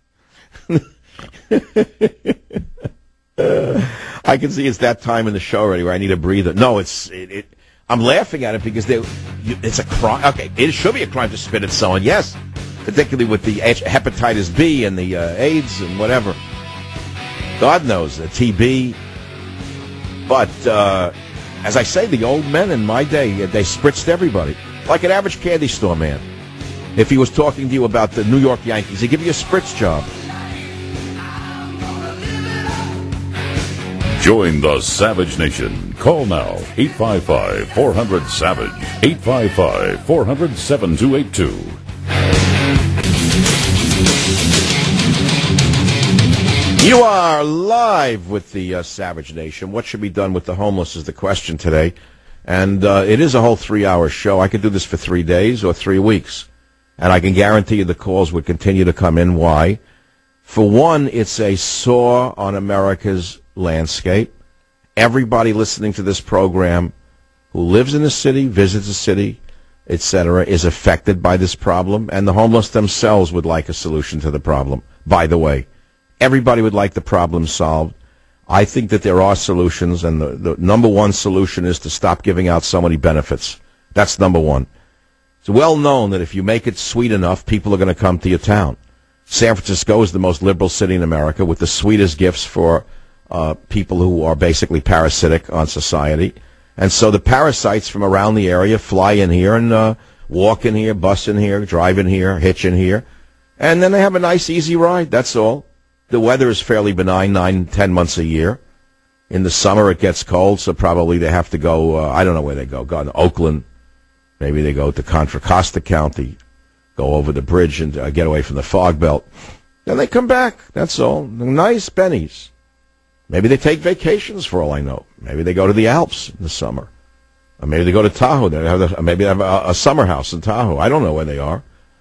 uh, I can see it's that time in the show already where I need a breather. No, it's it, it, I'm laughing at it because they, you, it's a crime. Okay, it should be a crime to spit at someone, yes, particularly with the hepatitis B and the uh, AIDS and whatever. God knows, the T B. But, uh, as I say, the old men in my day, they spritzed everybody. Like an average candy store man. If he was talking to you about the New York Yankees, he'd give you a spritz job. Join the Savage Nation. Call now, eight five five, four hundred, SAVAGE, eight five five, four hundred, seven two eight two. You are live with the uh, Savage Nation. What should be done with the homeless is the question today. And uh, it is a whole three-hour show. I could do this for three days or three weeks. And I can guarantee you the calls would continue to come in. Why? For one, it's a sore on America's landscape. Everybody listening to this program who lives in the city, visits the city, et cetera, is affected by this problem. And the homeless themselves would like a solution to the problem, by the way. Everybody would like the problem solved. I think that there are solutions, and the, the number one solution is to stop giving out so many benefits. That's number one. It's well known that if you make it sweet enough, people are going to come to your town. San Francisco is the most liberal city in America with the sweetest gifts for uh, people who are basically parasitic on society. And so the parasites from around the area fly in here and uh, walk in here, bus in here, drive in here, hitch in here. And then they have a nice, easy ride. That's all. The weather is fairly benign, nine, ten months a year. In the summer, it gets cold, so probably they have to go, uh, I don't know where they go, go to Oakland. Maybe they go to Contra Costa County, go over the bridge and uh, get away from the fog belt. Then they come back. That's all. Nice bennies. Maybe they take vacations, for all I know. Maybe they go to the Alps in the summer. Or maybe they go to Tahoe. They have the, maybe they have a, a summer house in Tahoe. I don't know where they are.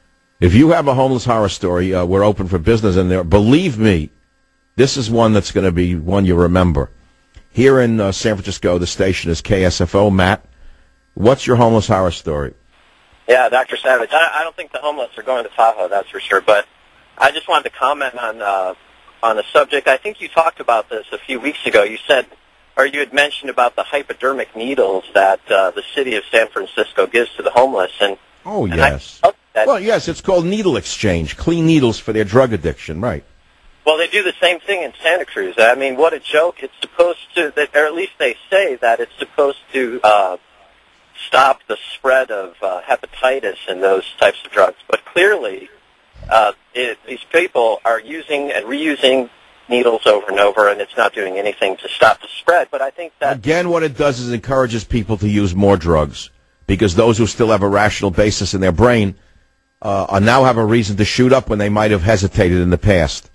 If you have a homeless horror story, uh, we're open for business in there. Believe me, this is one that's going to be one you remember. Here in uh, San Francisco, the station is K S F O. Matt, what's your homeless horror story? Yeah, Doctor Savage, I, I don't think the homeless are going to Tahoe, that's for sure. But I just wanted to comment on uh, on the subject. I think you talked about this a few weeks ago. You said, or you had mentioned about the hypodermic needles that uh, the city of San Francisco gives to the homeless. And Oh, and yes. I, that, well, yes, it's called needle exchange, clean needles for their drug addiction, right. Well, they do the same thing in Santa Cruz. I mean, what a joke. It's supposed to, or at least they say that it's supposed to uh, stop the spread of uh, hepatitis and those types of drugs. But clearly, uh, it, these people are using and reusing needles over and over, and it's not doing anything to stop the spread. But I think that... Again, what it does is encourages people to use more drugs, because those who still have a rational basis in their brain uh, now have a reason to shoot up when they might have hesitated in the past.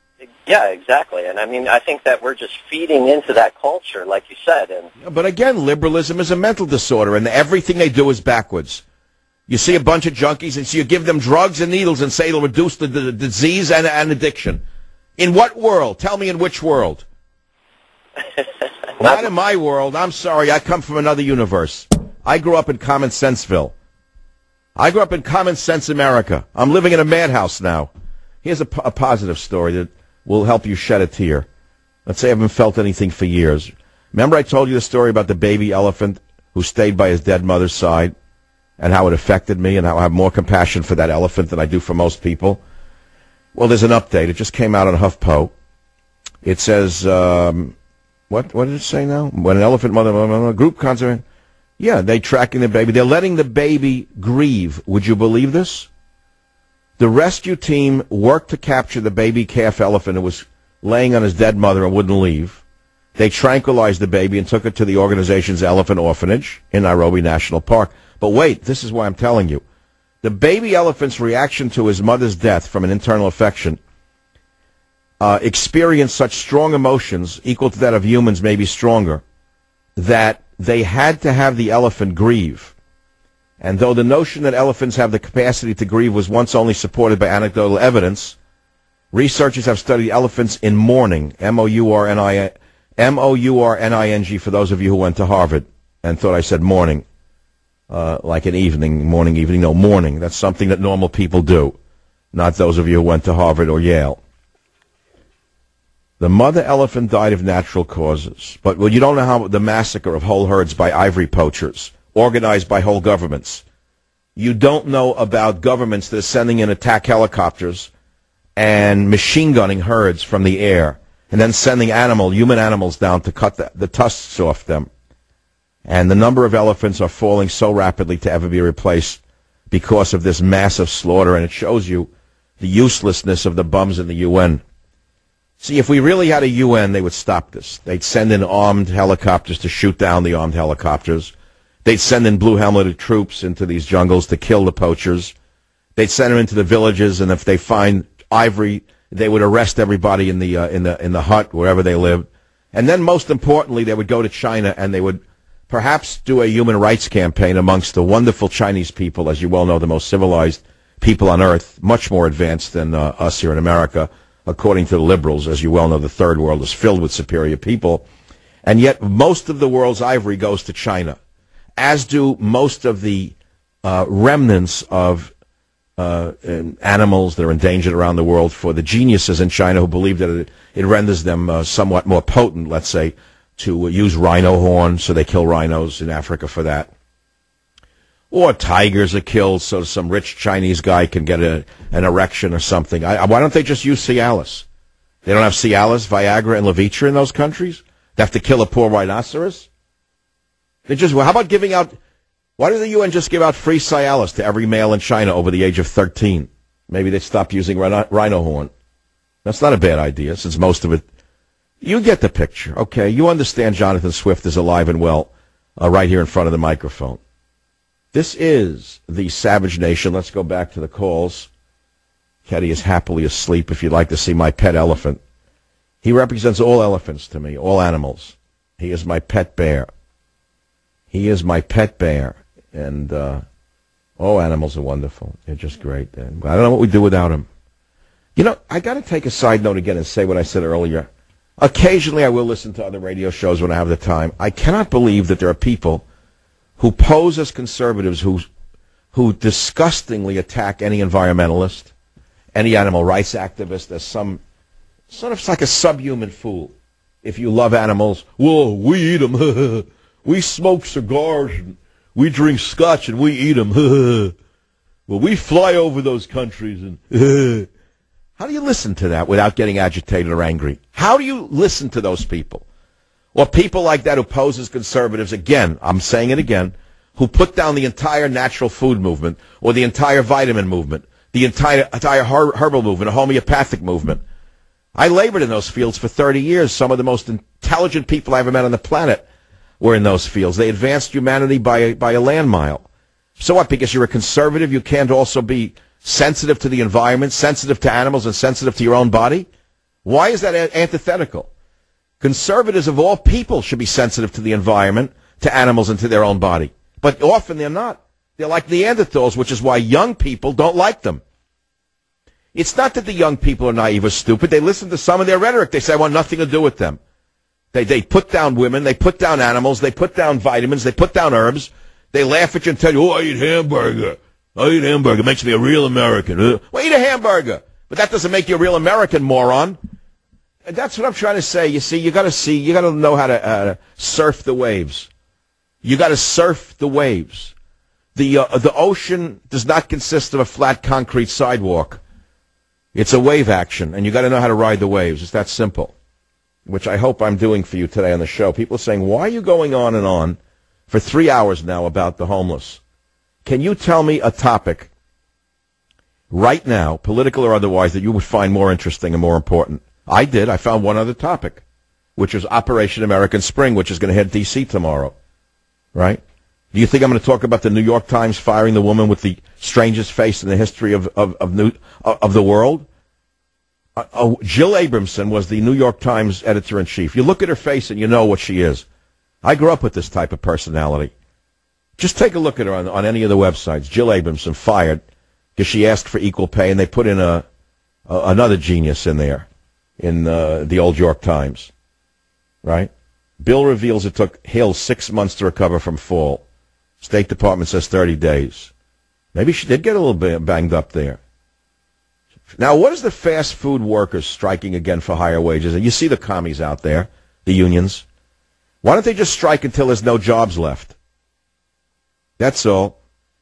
Yeah, exactly. And I mean, I think that we're just feeding into that culture, like you said. And But again, liberalism is a mental disorder, and everything they do is backwards. You see a bunch of junkies, and so you give them drugs and needles and say it'll reduce the, the, the disease and, and addiction. In what world? Tell me in which world? Not in my world. I'm sorry. I come from another universe. I grew up in Common Senseville. I grew up in Common Sense America. I'm living in a madhouse now. Here's a, p- a positive story that will help you shed a tear. Let's say I haven't felt anything for years. Remember I told you the story about the baby elephant who stayed by his dead mother's side and how it affected me and how I have more compassion for that elephant than I do for most people? Well, there's an update. It just came out on HuffPo. It says, um, what what did it say now? When an elephant mother, group concert, yeah, they tracking the baby. They're letting the baby grieve. Would you believe this? The rescue team worked to capture the baby calf elephant who was laying on his dead mother and wouldn't leave. They tranquilized the baby and took it to the organization's elephant orphanage in Nairobi National Park. But wait, this is why I'm telling you. The baby elephant's reaction to his mother's death from an internal infection uh, experienced such strong emotions, equal to that of humans, maybe stronger, that they had to have the elephant grieve. And though the notion that elephants have the capacity to grieve was once only supported by anecdotal evidence, researchers have studied elephants in mourning, M O U R N I M O U R N I N G, for those of you who went to Harvard and thought I said morning, uh, like an evening, morning, evening. No, morning. That's something that normal people do, not those of you who went to Harvard or Yale. The mother elephant died of natural causes, but well, you don't know how the massacre of whole herds by ivory poachers, organized by whole governments. You don't know about governments that are sending in attack helicopters and machine gunning herds from the air, and then sending animal, human animals down to cut the, the tusks off them. And the number of elephants are falling so rapidly to ever be replaced because of this massive slaughter, and it shows you the uselessness of the bums in the U N. See, if we really had a U N, they would stop this. They'd send in armed helicopters to shoot down the armed helicopters. They'd send in blue-helmeted troops into these jungles to kill the poachers. They'd send them into the villages, and if they find ivory, they would arrest everybody in the uh, in the in the hut wherever they lived. And then, most importantly, they would go to China and they would perhaps do a human rights campaign amongst the wonderful Chinese people, as you well know, the most civilized people on earth, much more advanced than uh, us here in America. According to the liberals, as you well know, the third world is filled with superior people. And yet most of the world's ivory goes to China, as do most of the uh, remnants of uh, animals that are endangered around the world for the geniuses in China who believe that it, it renders them uh, somewhat more potent, let's say, to uh, use rhino horn, so they kill rhinos in Africa for that. Or tigers are killed so some rich Chinese guy can get a, an erection or something. I, why don't they just use Cialis? They don't have Cialis, Viagra, and Levitra in those countries? They have to kill a poor rhinoceros? They just, well, how about giving out, why does the U N just give out free Cialis to every male in China over the age of thirteen? Maybe they stop using rhino, rhino horn. That's not a bad idea, since most of it, you get the picture, okay? You understand Jonathan Swift is alive and well uh, right here in front of the microphone. This is the Savage Nation. Let's go back to the calls. Ketty is happily asleep if you'd like to see my pet elephant. He represents all elephants to me, all animals. He is my pet bear. He is my pet bear. And uh, all animals are wonderful. They're just great. I don't know what we'd do without him. You know, I got to take a side note again and say what I said earlier. Occasionally I will listen to other radio shows when I have the time. I cannot believe that there are people who pose as conservatives, who who disgustingly attack any environmentalist, any animal rights activist as some sort of like a subhuman fool. If you love animals, whoa, we eat them. We smoke cigars, and we drink scotch, and we eat them. Well, we fly over those countries. And how do you listen to that without getting agitated or angry? How do you listen to those people? Or people like that who pose as conservatives, again, I'm saying it again, who put down the entire natural food movement or the entire vitamin movement, the entire, entire her- herbal movement, a homeopathic movement. I labored in those fields for thirty years. Some of the most intelligent people I ever met on the planet were in those fields. They advanced humanity by a, by a land mile. So what, because you're a conservative, you can't also be sensitive to the environment, sensitive to animals, and sensitive to your own body? Why is that a- antithetical? Conservatives of all people should be sensitive to the environment, to animals, and to their own body. But often they're not. They're like Neanderthals, which is why young people don't like them. It's not that the young people are naive or stupid. They listen to some of their rhetoric. They say, I want nothing to do with them. They they put down women, they put down animals, they put down vitamins, they put down herbs. They laugh at you and tell you, oh, I eat hamburger. I eat hamburger. It makes me a real American. Uh, well, eat a hamburger. But that doesn't make you a real American, moron. And that's what I'm trying to say. You see, you got to see, you got to know how to uh, surf the waves. You got to surf the waves. The uh, the ocean does not consist of a flat concrete sidewalk. It's a wave action, and you got to know how to ride the waves. It's that simple, which I hope I'm doing for you today on the show. People are saying, why are you going on and on for three hours now about the homeless? Can you tell me a topic right now, political or otherwise, that you would find more interesting and more important? I did. I found one other topic, which was Operation American Spring, which is going to hit D C tomorrow, right? Do you think I'm going to talk about the New York Times firing the woman with the strangest face in the history of of of, New, of the world? Uh, oh, Jill Abramson was the New York Times editor-in-chief. You look at her face and you know what she is. I grew up with this type of personality. Just take a look at her on, on any of the websites. Jill Abramson fired because she asked for equal pay, and they put in a, a another genius in there in uh, the old York Times, right? Bill reveals it took Hill six months to recover from fall. State Department says thirty days. Maybe she did get a little bit banged up there. Now, what is the fast food workers striking again for higher wages? And you see the commies out there, the unions. Why don't they just strike until there's no jobs left? That's all.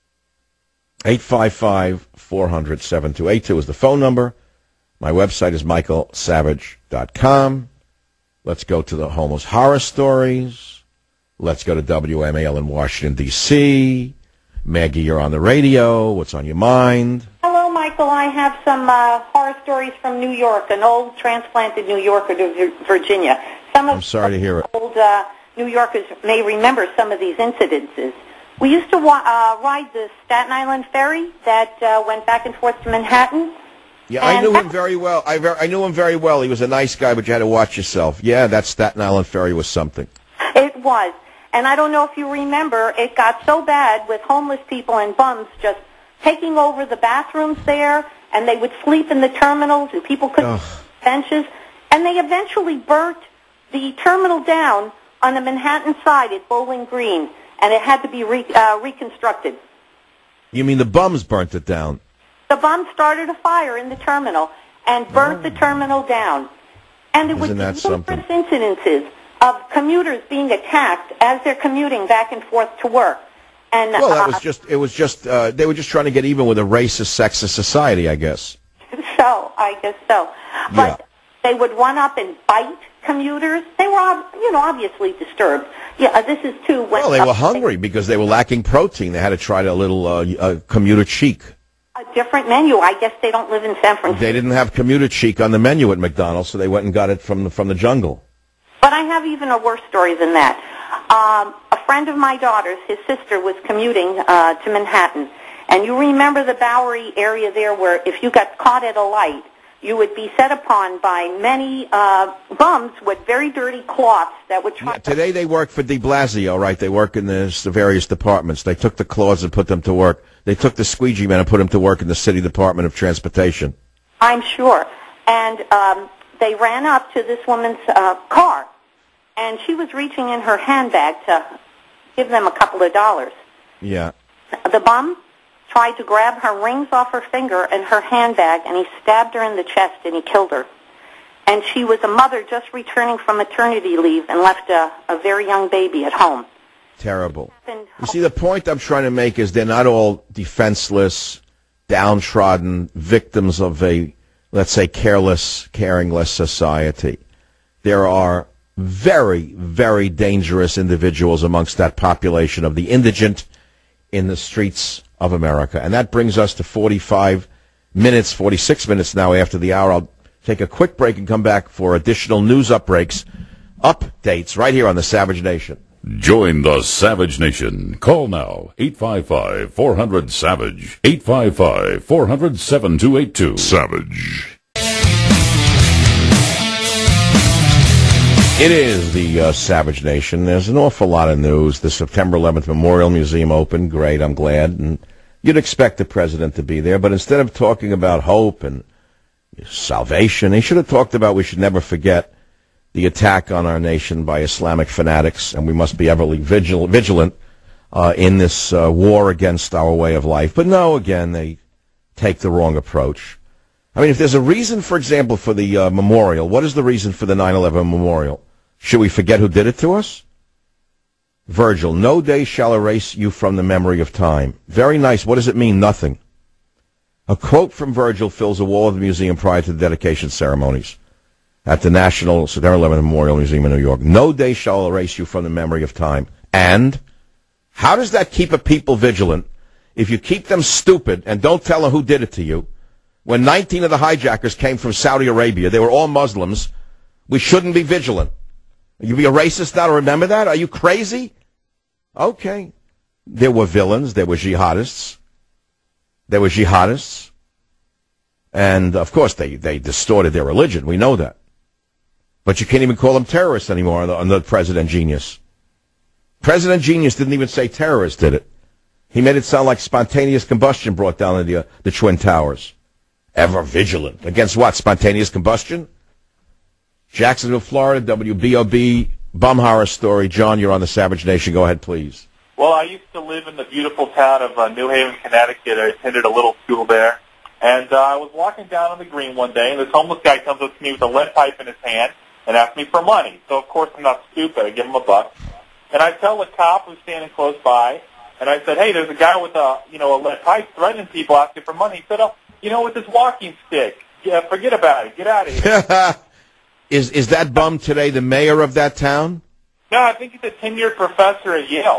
eight five five, four hundred, seven two eight two is the phone number. My website is michael savage dot com. Let's go to the homeless horror stories. Let's go to W M A L in Washington, D C Maggie, you're on the radio. What's on your mind? Hello, Michael. I have some uh, horror stories from New York, an old transplanted New Yorker to Virginia. Some of I'm sorry to hear it. Old uh, New Yorkers may remember some of these incidences. We used to wa- uh, ride the Staten Island ferry that uh, went back and forth to Manhattan. Yeah, I knew him very well. I, ver- I knew him very well. He was a nice guy, but you had to watch yourself. Yeah, that Staten Island ferry was something. It was. And I don't know if you remember, it got so bad with homeless people and bums just taking over the bathrooms there, and they would sleep in the terminals, and people couldn't sit on benches. And they eventually burnt the terminal down on the Manhattan side at Bowling Green, and it had to be re- uh, reconstructed. You mean the bums burnt it down? The bums started a fire in the terminal and burnt oh. the terminal down. And there was numerous something? incidences of commuters being attacked as they're commuting back and forth to work. And well, that uh, was just, it was just, uh, they were just trying to get even with a racist, sexist society, I guess. So, I guess so. But yeah. They would run up and bite commuters. They were, you know, obviously disturbed. Yeah, this is too. When, well, they were hungry because they were lacking protein. They had to try a little uh, uh, commuter cheek. A different menu. I guess they don't live in San Francisco. They didn't have commuter cheek on the menu at McDonald's, so they went and got it from the, from the jungle. But I have even a worse story than that. Um, a friend of my daughter's, his sister, was commuting uh, to Manhattan. And you remember the Bowery area there where if you got caught at a light, you would be set upon by many uh, bums with very dirty cloths that would try yeah, Today they work for de Blasio, right? They work in the, the various departments. They took the cloths and put them to work. They took the squeegee men and put them to work in the City Department of Transportation. I'm sure. And um, they ran up to this woman's uh, car, and she was reaching in her handbag to give them a couple of dollars. Yeah. The bum tried to grab her rings off her finger and her handbag, and he stabbed her in the chest, and he killed her. And she was a mother just returning from maternity leave and left a, a very young baby at home. Terrible. You see, the point I'm trying to make is they're not all defenseless, downtrodden victims of a, let's say, careless, caringless society. There are very, very dangerous individuals amongst that population of the indigent in the streets of America. And that brings us to forty-five minutes, forty-six minutes now after the hour. I'll take a quick break and come back for additional news upbreaks, updates right here on the Savage Nation. Join the Savage Nation. Call now, eight five five, four hundred, SAVAGE, eight five five, four hundred, seven two eight two. Savage. It is the uh, Savage Nation. There's an awful lot of news. The September eleventh Memorial Museum opened. Great, I'm glad. And you'd expect the president to be there. But instead of talking about hope and salvation, he should have talked about we should never forget the attack on our nation by Islamic fanatics, and we must be ever vigil- vigilant uh, in this uh, war against our way of life. But no, again, they take the wrong approach. I mean, if there's a reason, for example, for the uh, memorial, what is the reason for the nine eleven memorial? Should we forget who did it to us? Virgil, no day shall erase you from the memory of time. Very nice. What does it mean? Nothing. A quote from Virgil fills a wall of the museum prior to the dedication ceremonies at the National September eleventh Memorial Museum in New York. No day shall erase you from the memory of time. And how does that keep a people vigilant if you keep them stupid and don't tell them who did it to you? When nineteen of the hijackers came from Saudi Arabia, they were all Muslims. We shouldn't be vigilant. You be a racist now to remember that? Are you crazy? Okay. There were villains. There were jihadists. There were jihadists. And, of course, they, they distorted their religion. We know that. But you can't even call them terrorists anymore on the, on the President Genius. President Genius didn't even say terrorists did it. He made it sound like spontaneous combustion brought down the, uh, the Twin Towers. Ever vigilant. Against what? Spontaneous combustion? Jacksonville, Florida, W B O B, bum horror story. John, you're on the Savage Nation. Go ahead, please. Well, I used to live in the beautiful town of uh, New Haven, Connecticut. I attended a little school there. And uh, I was walking down on the green one day, and this homeless guy comes up to me with a lead pipe in his hand and asks me for money. So, of course, I'm not stupid. I give him a buck. And I tell the cop who's standing close by, and I said, hey, there's a guy with a, you know, a lead pipe threatening people asking for money. He said, oh, you know, with this walking stick. Yeah, forget about it. Get out of here. Is is that bum today the mayor of that town? No, I think he's a tenured professor at Yale.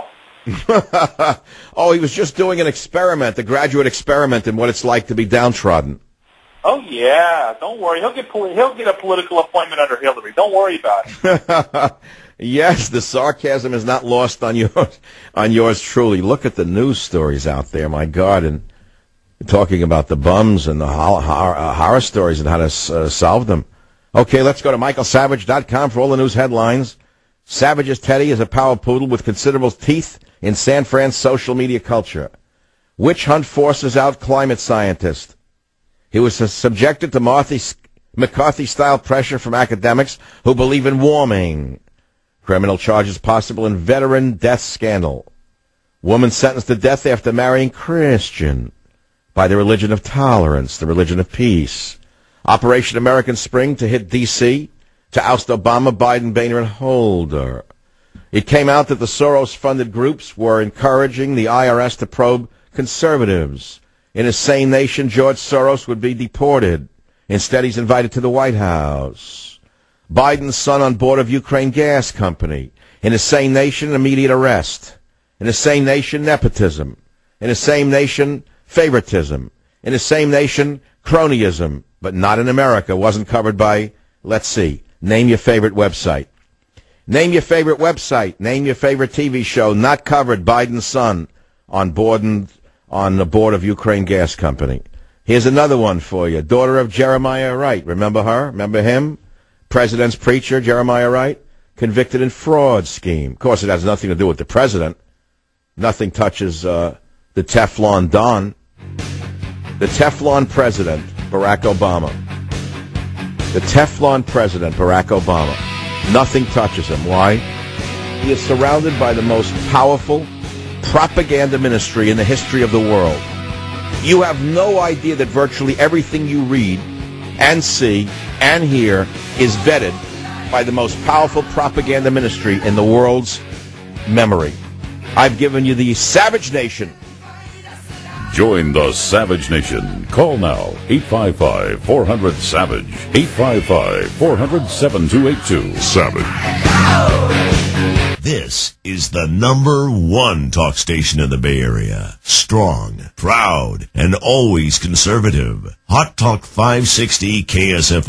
Oh, he was just doing an experiment, a graduate experiment in what it's like to be downtrodden. Oh, yeah. Don't worry. He'll get poli- he'll get a political appointment under Hillary. Don't worry about it. Yes, the sarcasm is not lost on yours, on yours truly. Look at the news stories out there, my God, and talking about the bums and the horror, horror, horror stories and how to uh, solve them. Okay, let's go to Michael Savage dot com for all the news headlines. Savage's Teddy is a power poodle with considerable teeth in San Fran's social media culture. Witch hunt forces out climate scientist. He was subjected to McCarthy-style pressure from academics who believe in warming. Criminal charges possible in veteran death scandal. Woman sentenced to death after marrying Christian by the religion of tolerance, the religion of peace. Operation American Spring to hit D C, to oust Obama, Biden, Boehner, and Holder. It came out that the Soros-funded groups were encouraging the I R S to probe conservatives. In a sane nation, George Soros would be deported. Instead, he's invited to the White House. Biden's son on board of Ukraine Gas Company. In a sane nation, immediate arrest. In a sane nation, nepotism. In a sane nation, favoritism. In a sane nation, cronyism. But not in America. Wasn't covered by, let's see, name your favorite website. Name your favorite website. Name your favorite T V show. Not covered. Biden's son on board and, on the board of Ukraine Gas Company. Here's another one for you. Daughter of Jeremiah Wright. Remember her? Remember him? President's preacher, Jeremiah Wright. Convicted in fraud scheme. Of course, it has nothing to do with the president. Nothing touches uh, the Teflon Don. The Teflon president, Barack Obama. The Teflon president, Barack Obama. Nothing touches him. Why? He is surrounded by the most powerful propaganda ministry in the history of the world. You have no idea that virtually everything you read and see and hear is vetted by the most powerful propaganda ministry in the world's memory. I've given you the Savage Nation. Join the Savage Nation. Call now, eight five five, four hundred, SAVAGE, eight five five, four hundred, seven two eight two. Savage. This is the number one talk station in the Bay Area. Strong, proud, and always conservative. Hot Talk five sixty K S F